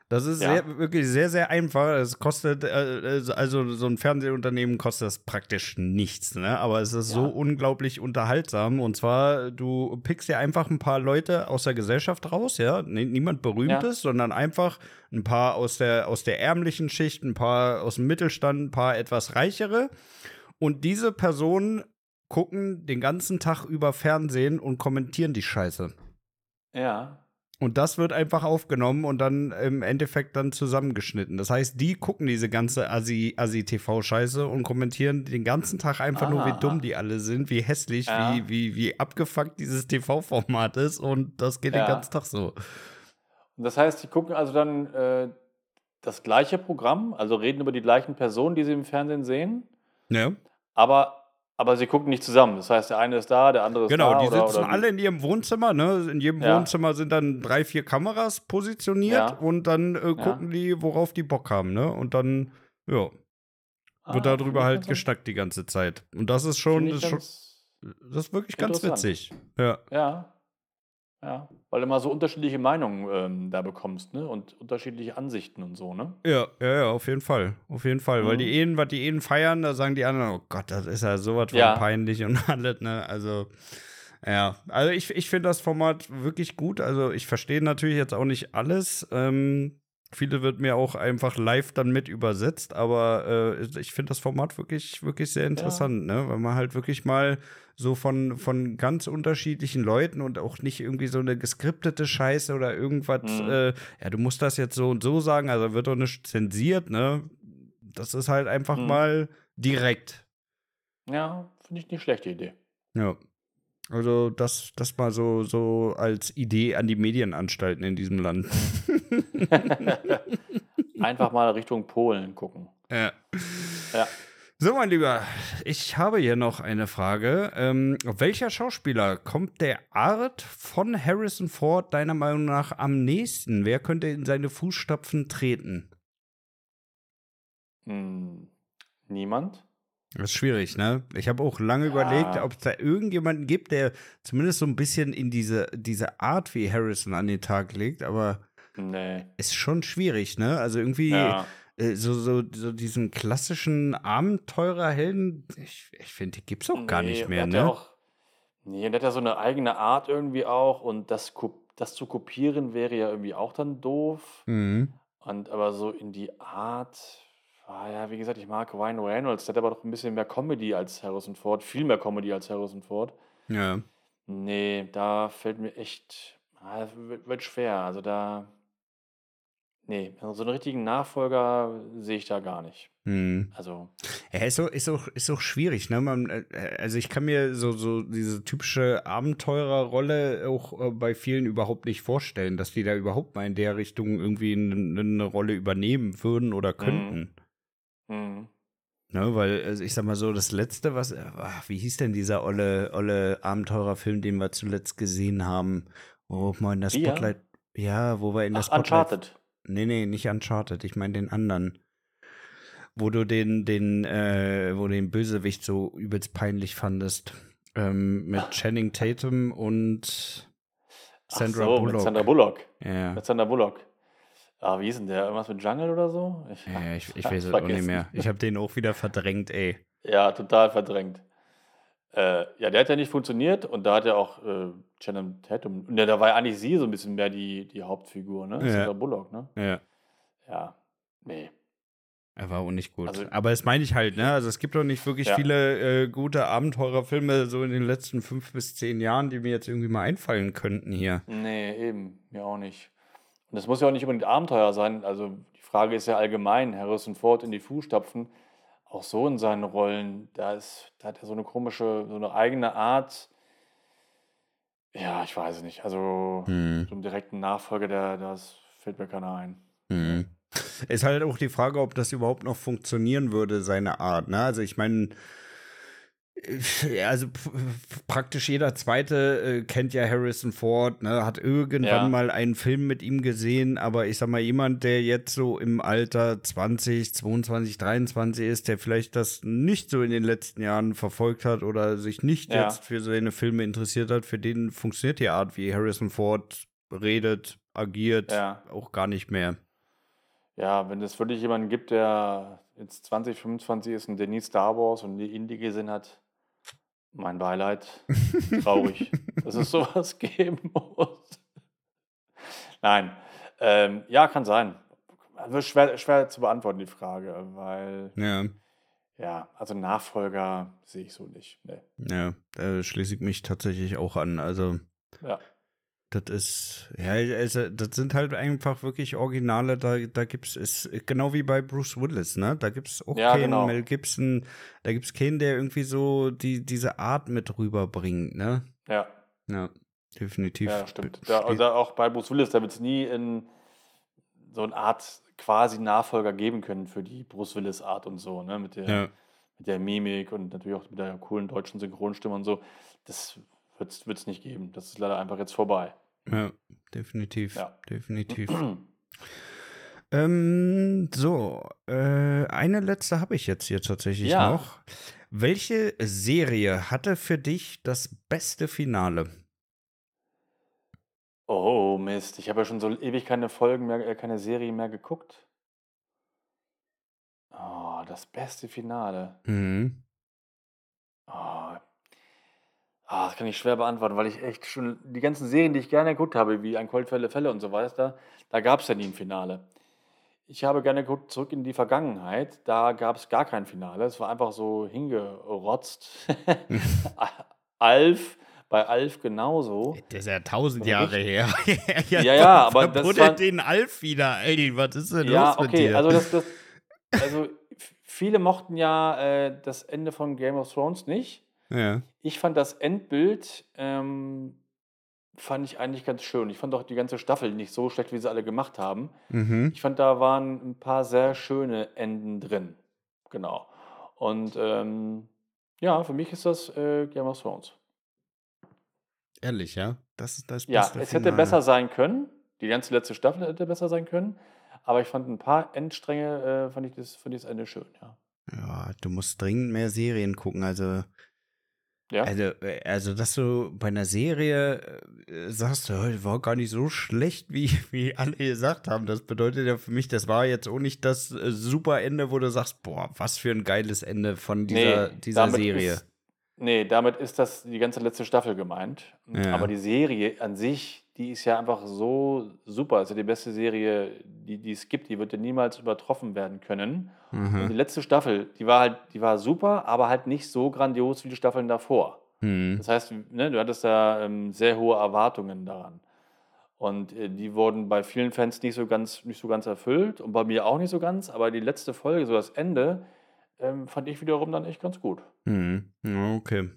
Das ist Ja. sehr, wirklich sehr, sehr einfach. Es kostet, äh, also so ein Fernsehunternehmen kostet das praktisch nichts, ne? Aber es ist Ja. so unglaublich unterhaltsam. Und zwar, du pickst dir einfach ein paar Leute aus der Gesellschaft raus, ja? N- Niemand Berühmtes, sondern einfach ein paar aus der, aus der ärmlichen Schicht, ein paar aus dem Mittelstand, ein paar etwas reichere. Und diese Personen gucken den ganzen Tag über Fernsehen und kommentieren die Scheiße. Ja. Und das wird einfach aufgenommen und dann im Endeffekt dann zusammengeschnitten. Das heißt, die gucken diese ganze Assi- Assi-T V-Scheiße und kommentieren den ganzen Tag einfach nur, wie Ah. dumm die alle sind, wie hässlich, Ja. wie, wie, wie abgefuckt dieses T V-Format ist. Und das geht den Ja. ganzen Tag so. Und das heißt, die gucken also dann äh, das gleiche Programm, also reden über die gleichen Personen, die sie im Fernsehen sehen, Ja. aber, aber sie gucken nicht zusammen. Das heißt, der eine ist da, der andere ist Genau, da. die oder, sitzen oder wie? alle in ihrem Wohnzimmer, ne? In jedem Ja. Wohnzimmer sind dann drei, vier Kameras positioniert Ja. und dann äh, gucken die, worauf die Bock haben, ne? Und dann, ja, Ah, wird finde darüber ich halt ganz- geschnackt die ganze Zeit. Und das ist schon, finde das ich ist schon, ganz, das ist wirklich ganz interessant. witzig. Ja. Ja, ja, weil du immer so unterschiedliche Meinungen ähm, da bekommst, ne? Und unterschiedliche Ansichten und so, ne? Ja, ja, ja, auf jeden Fall. Auf jeden Fall. Weil Mhm. die Ehen, was die Ehen feiern, da sagen die anderen, oh Gott, das ist ja sowas von Ja. peinlich und alles, ne? Also, ja. Also ich, ich finde das Format wirklich gut. Also ich verstehe natürlich jetzt auch nicht alles. Ähm, viele wird mir auch einfach live dann mit übersetzt, aber äh, ich finde das Format wirklich, wirklich sehr interessant, ne? Weil man halt wirklich mal so von, von ganz unterschiedlichen Leuten und auch nicht irgendwie so eine geskriptete Scheiße oder irgendwas, Mhm. äh, ja, du musst das jetzt so und so sagen, also wird doch nicht zensiert, ne? Das ist halt einfach Mhm. mal direkt. Ja, finde ich nicht schlechte Idee. Ja. Also das, das mal so, so als Idee an die Medienanstalten in diesem Land. Einfach mal Richtung Polen gucken. Ja. Ja. So, mein Lieber, ich habe hier noch eine Frage. Ähm, welcher Schauspieler kommt der Art von Harrison Ford deiner Meinung nach am nächsten? Wer könnte in seine Fußstapfen treten? Hm, niemand? Das ist schwierig, ne? Ich habe auch lange Ja. überlegt, ob es da irgendjemanden gibt, der zumindest so ein bisschen in diese, diese Art wie Harrison an den Tag legt, aber Nee. ist schon schwierig, ne? Also irgendwie Ja. äh, so, so, so diesen klassischen Abenteurerhelden, ich, ich finde, die gibt's auch gar Nee, nicht und mehr, der hat ja ne? auch, nee, und der hat ja so eine eigene Art irgendwie auch und das, ko- das zu kopieren wäre ja irgendwie auch dann doof. Mhm. Und aber so in die Art, ah ja, wie gesagt, ich mag Ryan Reynolds, der hat aber doch ein bisschen mehr Comedy als Harrison Ford, viel mehr Comedy als Harrison Ford. Ja. Nee, da fällt mir echt, ah, das wird, wird schwer. Also da, nee, also so einen richtigen Nachfolger sehe ich da gar nicht. Mhm. Also, Ja, ist auch, ist auch, ist auch schwierig, ne? Man, äh, also ich kann mir so, so diese typische Abenteurerrolle auch äh, bei vielen überhaupt nicht vorstellen, dass die da überhaupt mal in der Richtung irgendwie eine, eine Rolle übernehmen würden oder könnten. mhm. Ne? Weil, also ich sag mal so, das letzte, was, äh, ach, wie hieß denn dieser olle, olle Abenteurerfilm, den wir zuletzt gesehen haben, wo wir in der Wir? Spotlight, ja, wo wir in der Ach, Spotlight, Uncharted. nee, nee, nicht Uncharted, ich meine den anderen. Wo du den, den, äh, wo du den Bösewicht so übelst peinlich fandest. Ähm, mit Channing Tatum und Ach Sandra so, Bullock. mit Sandra Bullock. Ja, Mit Sandra Bullock. Ah, wie hieß denn der? Irgendwas mit Jungle oder so? Ich, ja ich, ich hab's weiß es auch nicht vergessen. mehr. Ich habe den auch wieder verdrängt, ey. Ja, total verdrängt. Äh, ja, der hat ja nicht funktioniert und da hat ja auch äh, Channing Tatum. Und ja, da war ja eigentlich sie so ein bisschen mehr die, die Hauptfigur, ne? Ja. Sandra Bullock, ne? Ja, Ja, nee. er war auch nicht gut. Also- Aber das meine ich halt, ne? Also es gibt doch nicht wirklich Ja. viele äh, gute Abenteurerfilme so in den letzten fünf bis zehn Jahren, die mir jetzt irgendwie mal einfallen könnten hier. Nee, eben, mir auch nicht. Und das muss ja auch nicht unbedingt Abenteuer sein. Also die Frage ist ja allgemein, Harrison Ford in die Fußstapfen, auch so in seinen Rollen, da ist, da hat er so eine komische, so eine eigene Art. Ja, ich weiß es nicht. Also Hm. so einen direkten Nachfolger, der, das fällt mir keiner ein. Mhm. Ist halt auch die Frage, ob das überhaupt noch funktionieren würde, seine Art. Ne? Also ich meine, äh, also p- p- praktisch jeder Zweite äh, kennt ja Harrison Ford, ne? Hat irgendwann Ja. mal einen Film mit ihm gesehen, aber ich sag mal, jemand, der jetzt so im Alter zwanzig, zweiundzwanzig, dreiundzwanzig ist, der vielleicht das nicht so in den letzten Jahren verfolgt hat oder sich nicht Ja. jetzt für seine Filme interessiert hat, für den funktioniert die Art, wie Harrison Ford redet, agiert, Ja. auch gar nicht mehr. Ja, wenn es wirklich jemanden gibt, der jetzt zwanzig, fünfundzwanzig ist und der nie Star Wars und nie Indie gesehen hat, mein Beileid. Traurig, dass es sowas geben muss. Nein, ähm, ja, kann sein. Also schwer, schwer zu beantworten, die Frage, weil, Ja, ja, also Nachfolger sehe ich so nicht. Nee. ja, da schließe ich mich tatsächlich auch an. Also, Ja, das ist, ja, also, das sind halt einfach wirklich Originale, da, da gibt's, ist genau wie bei Bruce Willis, ne? Da gibt's auch ja, keinen genau. Mel Gibson, da gibt's keinen, der irgendwie so die, diese Art mit rüberbringt, ne? Ja, Ja, definitiv. ja, stimmt. Da, Schlie- da auch bei Bruce Willis, da wird es nie in so eine Art quasi Nachfolger geben können für die Bruce Willis-Art und so, ne? Mit der, Ja, mit der Mimik und natürlich auch mit der coolen deutschen Synchronstimme und so. Das wird es nicht geben. Das ist leider einfach jetzt vorbei. ja, definitiv, Ja. definitiv. Ähm, so, äh, eine letzte habe ich jetzt hier tatsächlich Ja. noch. Welche Serie hatte für dich das beste Finale? Oh, Mist. Ich habe ja schon so ewig keine Folgen mehr, äh, keine Serie mehr geguckt. Oh, das beste Finale. Mhm. Oh. Ah, das kann ich schwer beantworten, weil ich echt schon die ganzen Serien, die ich gerne geguckt habe, wie Ein Colt für alle Fälle und so weiter, da gab es ja nie ein Finale. Ich habe gerne geguckt zurück in die Vergangenheit, da gab es gar kein Finale. Es war einfach so hingerotzt. Alf, bei Alf genauso. Das ist ja tausend So Jahre richtig. her. Ja, ja, aber das verbuddelt war. den Alf wieder, ey, was ist denn Ja, los mit okay, dir? also das, das, also f- viele mochten ja äh, das Ende von Game of Thrones nicht. Ja. Ich fand das Endbild, ähm, fand ich eigentlich ganz schön. Ich fand auch die ganze Staffel nicht so schlecht, wie sie alle gemacht haben. Mhm. Ich fand, da waren ein paar sehr schöne Enden drin. Genau. Und ähm, ja, für mich ist das äh, Game of Thrones. Ehrlich, ja? Das ist das Ja, beste es hätte Finale. besser sein können. Die ganze letzte Staffel hätte besser sein können. Aber ich fand ein paar Endstränge, äh, fand ich das, fand ich das Ende schön, ja. Ja, du musst dringend mehr Serien gucken. Also, Ja? also, äh, also dass du bei einer Serie äh, sagst, oh, die war gar nicht so schlecht, wie, wie alle gesagt haben. Das bedeutet ja für mich, das war jetzt auch nicht das äh, super Ende, wo du sagst, boah, was für ein geiles Ende von dieser, Nee, dieser damit Serie. ist, nee, damit ist das die ganze letzte Staffel gemeint. Ja. Aber die Serie an sich, die ist ja einfach so super. Also die beste Serie, die, die es gibt, die wird ja niemals übertroffen werden können. Und die Mhm. letzte Staffel, die war halt, die war super, aber halt nicht so grandios wie die Staffeln davor. Mhm. Das heißt, ne, du hattest da ähm, sehr hohe Erwartungen daran. Und äh, die wurden bei vielen Fans nicht so ganz, nicht so ganz erfüllt und bei mir auch nicht so ganz. Aber die letzte Folge, so das Ende, ähm, fand ich wiederum dann echt ganz gut. Mhm. Ja, okay.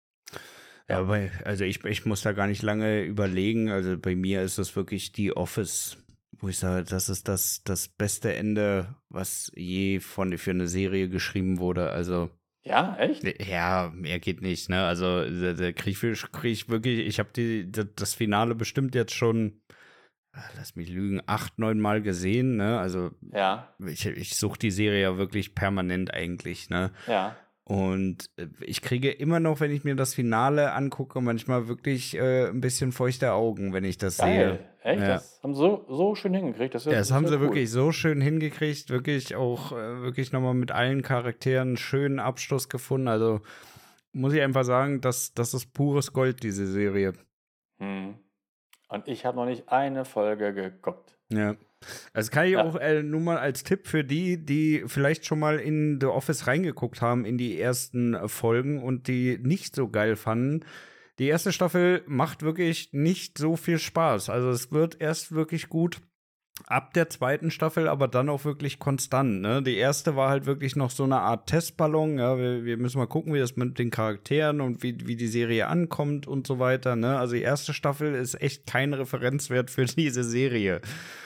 Ja, Ja. aber also ich, ich muss da gar nicht lange überlegen. Also bei mir ist das wirklich die Office, wo ich sage, das ist das, das beste Ende, was je von, für eine Serie geschrieben wurde. Also, Ja, echt? ja, mehr geht nicht, ne? Also, der, der krieg ich, krieg ich wirklich, ich habe die, das, das Finale bestimmt jetzt schon, ah, lass mich lügen, acht, neun Mal gesehen, ne? Also, Ja, ich, ich suche die Serie ja wirklich permanent eigentlich, ne? ja. Und äh, ich kriege immer noch, wenn ich mir das Finale angucke, manchmal wirklich äh, ein bisschen feuchte Augen, wenn ich das sehe. Geil. Echt? Ja. Das haben sie so, so schön hingekriegt. Das ist, Ja, das das haben ist sie cool. wirklich so schön hingekriegt, wirklich auch äh, wirklich nochmal mit allen Charakteren einen schönen Abschluss gefunden. Also muss ich einfach sagen, das, das ist pures Gold, diese Serie. Hm. Und ich habe noch nicht eine Folge geguckt. Ja. Also kann ich Ja. auch äh, nur mal als Tipp für die, die vielleicht schon mal in The Office reingeguckt haben, in die ersten äh, Folgen und die nicht so geil fanden. Die erste Staffel macht wirklich nicht so viel Spaß. Also es wird erst wirklich gut ab der zweiten Staffel, aber dann auch wirklich konstant. Ne? Die erste war halt wirklich noch so eine Art Testballon. Ja? Wir, wir müssen mal gucken, wie das mit den Charakteren und wie, wie die Serie ankommt und so weiter. Ne? Also die erste Staffel ist echt kein Referenzwert für diese Serie.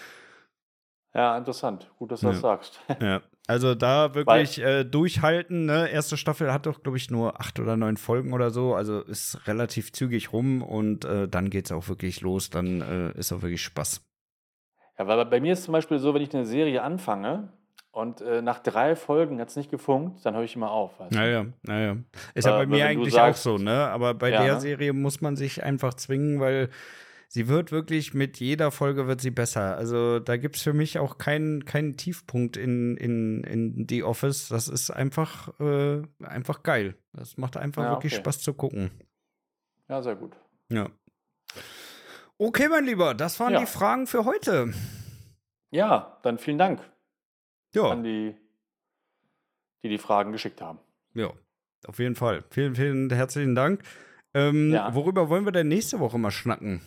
Ja, interessant. Gut, dass du Ja. das sagst. Ja, also da wirklich äh, durchhalten. Ne? Erste Staffel hat doch, glaube ich, nur acht oder neun Folgen oder so. Also ist relativ zügig rum und äh, dann geht's auch wirklich los. Dann äh, ist auch wirklich Spaß. Ja, weil bei mir ist zum Beispiel so, wenn ich eine Serie anfange und äh, nach drei Folgen hat es nicht gefunkt, dann höre ich immer auf. Weißt du? Naja, naja. Ist Äh, ja bei wenn mir du eigentlich sagst- auch so, ne? Aber bei Ja, der ne? Serie muss man sich einfach zwingen, weil sie wird wirklich mit jeder Folge wird sie besser. Also da gibt es für mich auch keinen, keinen Tiefpunkt in, in, in The Office. Das ist einfach, äh, einfach geil. Das macht einfach Ja, wirklich okay. Spaß zu gucken. Ja, sehr gut. Ja. Okay, mein Lieber, das waren Ja. die Fragen für heute. Ja, dann vielen Dank Ja, an die, die die Fragen geschickt haben. ja, auf jeden Fall. Vielen, vielen herzlichen Dank. Ähm, Ja. Worüber wollen wir denn nächste Woche mal schnacken?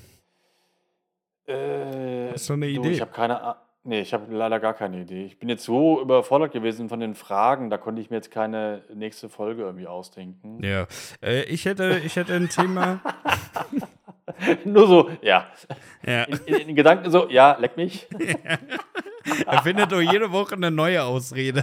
Äh, Hast du eine du, Idee? ich habe keine A Nee, ich habe leider gar keine Idee. Ich bin jetzt so überfordert gewesen von den Fragen, da konnte ich mir jetzt keine nächste Folge irgendwie ausdenken. Ja, äh, ich hätte, ich hätte ein Thema. Nur so, ja. Ja. In, in, in Gedanken so, ja, leck mich. Er findet doch jede Woche eine neue Ausrede.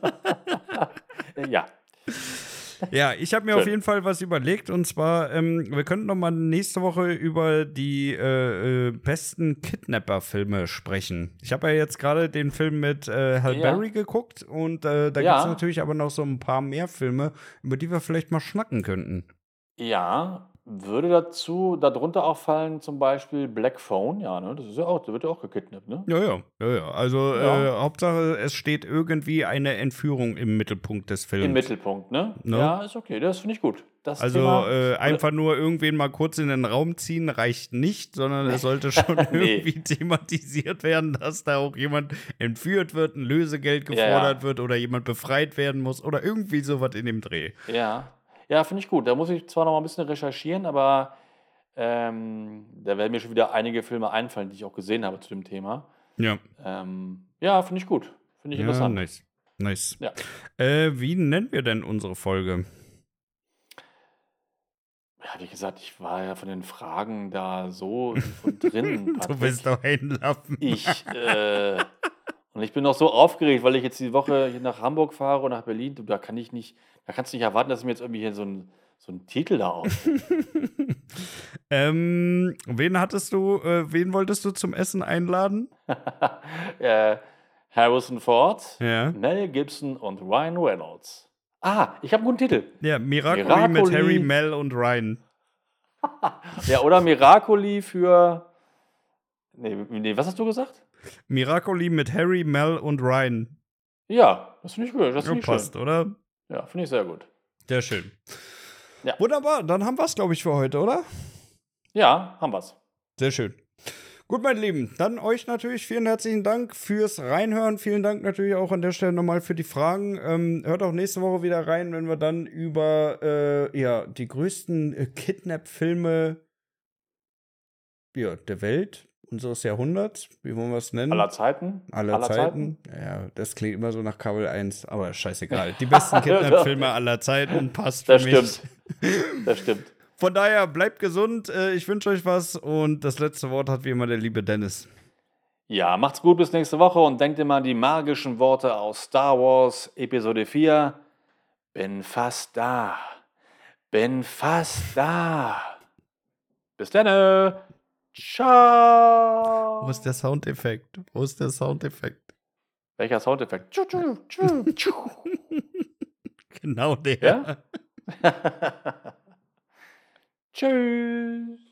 Ja. Ja, ich habe mir Schön. auf jeden Fall was überlegt und zwar, ähm, wir könnten noch mal nächste Woche über die äh, äh, besten Kidnapper-Filme sprechen. Ich habe ja jetzt gerade den Film mit äh, Halle Ja. Berry geguckt und äh, da Ja. gibt es natürlich aber noch so ein paar mehr Filme, über die wir vielleicht mal schnacken könnten. Ja, würde dazu darunter auch fallen zum Beispiel Black Phone, ja, ne? Das ist ja auch, der wird ja auch gekidnappt, ne? Ja, ja, ja, ja. Also Ja. Äh, Hauptsache, es steht irgendwie eine Entführung im Mittelpunkt des Films. Im Mittelpunkt, ne? Ne? Ja, ist okay, das finde ich gut. Das Also Thema, äh, einfach nur irgendwen mal kurz in den Raum ziehen reicht nicht, sondern es sollte schon Nee. irgendwie thematisiert werden, dass da auch jemand entführt wird, ein Lösegeld Ja, ja. gefordert wird oder jemand befreit werden muss oder irgendwie sowas in dem Dreh. Ja, ja, finde ich gut. Da muss ich zwar noch mal ein bisschen recherchieren, aber ähm, da werden mir schon wieder einige Filme einfallen, die ich auch gesehen habe zu dem Thema. Ja, Ähm, ja, finde ich gut. Finde ich ja, interessant. nice. Nice. Ja. Äh, wie nennen wir denn unsere Folge? Ja, wie gesagt, ich war ja von den Fragen da so von drin, Du Patrick. bist doch ein Lappen. Ich, äh, und ich bin noch so aufgeregt, weil ich jetzt die Woche hier nach Hamburg fahre und nach Berlin. Du, da kann ich nicht, da kannst du nicht erwarten, dass ich mir jetzt irgendwie hier so einen so einen Titel da aus. ähm, wen hattest du, äh, wen wolltest du zum Essen einladen? äh, Harrison Ford, Ja. Mel Gibson und Ryan Reynolds. Ah, ich habe einen guten Titel. Ja, Miracoli, mit Miracoli. Harry, Mel und Ryan. Ja, oder Miracoli für. Nee, nee, was hast du gesagt? Miracoli mit Harry, Mel und Ryan. Ja, das finde ich gut. Das Ja, finde ich passt, schön. oder? Ja, finde ich sehr gut. Sehr schön. Ja. Wunderbar, dann haben wir es, glaube ich, für heute, oder? Ja, haben wir's. Sehr schön. Gut, meine Lieben, dann euch natürlich vielen herzlichen Dank fürs Reinhören. Vielen Dank natürlich auch an der Stelle nochmal für die Fragen. Ähm, hört auch nächste Woche wieder rein, wenn wir dann über äh, ja, die größten äh, Kidnap-Filme ja, der Welt, unseres Jahrhunderts, wie wollen wir es nennen? Aller Zeiten. Aller, aller Zeiten. Ja, das klingt immer so nach Kabel eins, aber scheißegal. Die besten Kidnap-Filme aller Zeiten passt für Das mich. stimmt. Das stimmt. Von daher, bleibt gesund. Äh, Ich wünsche euch was. Und das letzte Wort hat wie immer der liebe Dennis. Ja, macht's gut bis nächste Woche und denkt immer an die magischen Worte aus Star Wars Episode vier. Bin fast da. Bin fast da. Bis dann. Ciao. Wo ist der Soundeffekt? Wo ist der Soundeffekt? Welcher Soundeffekt? Tschu, tschu, tschu, tschu. Genau der. Ja? Tschüss.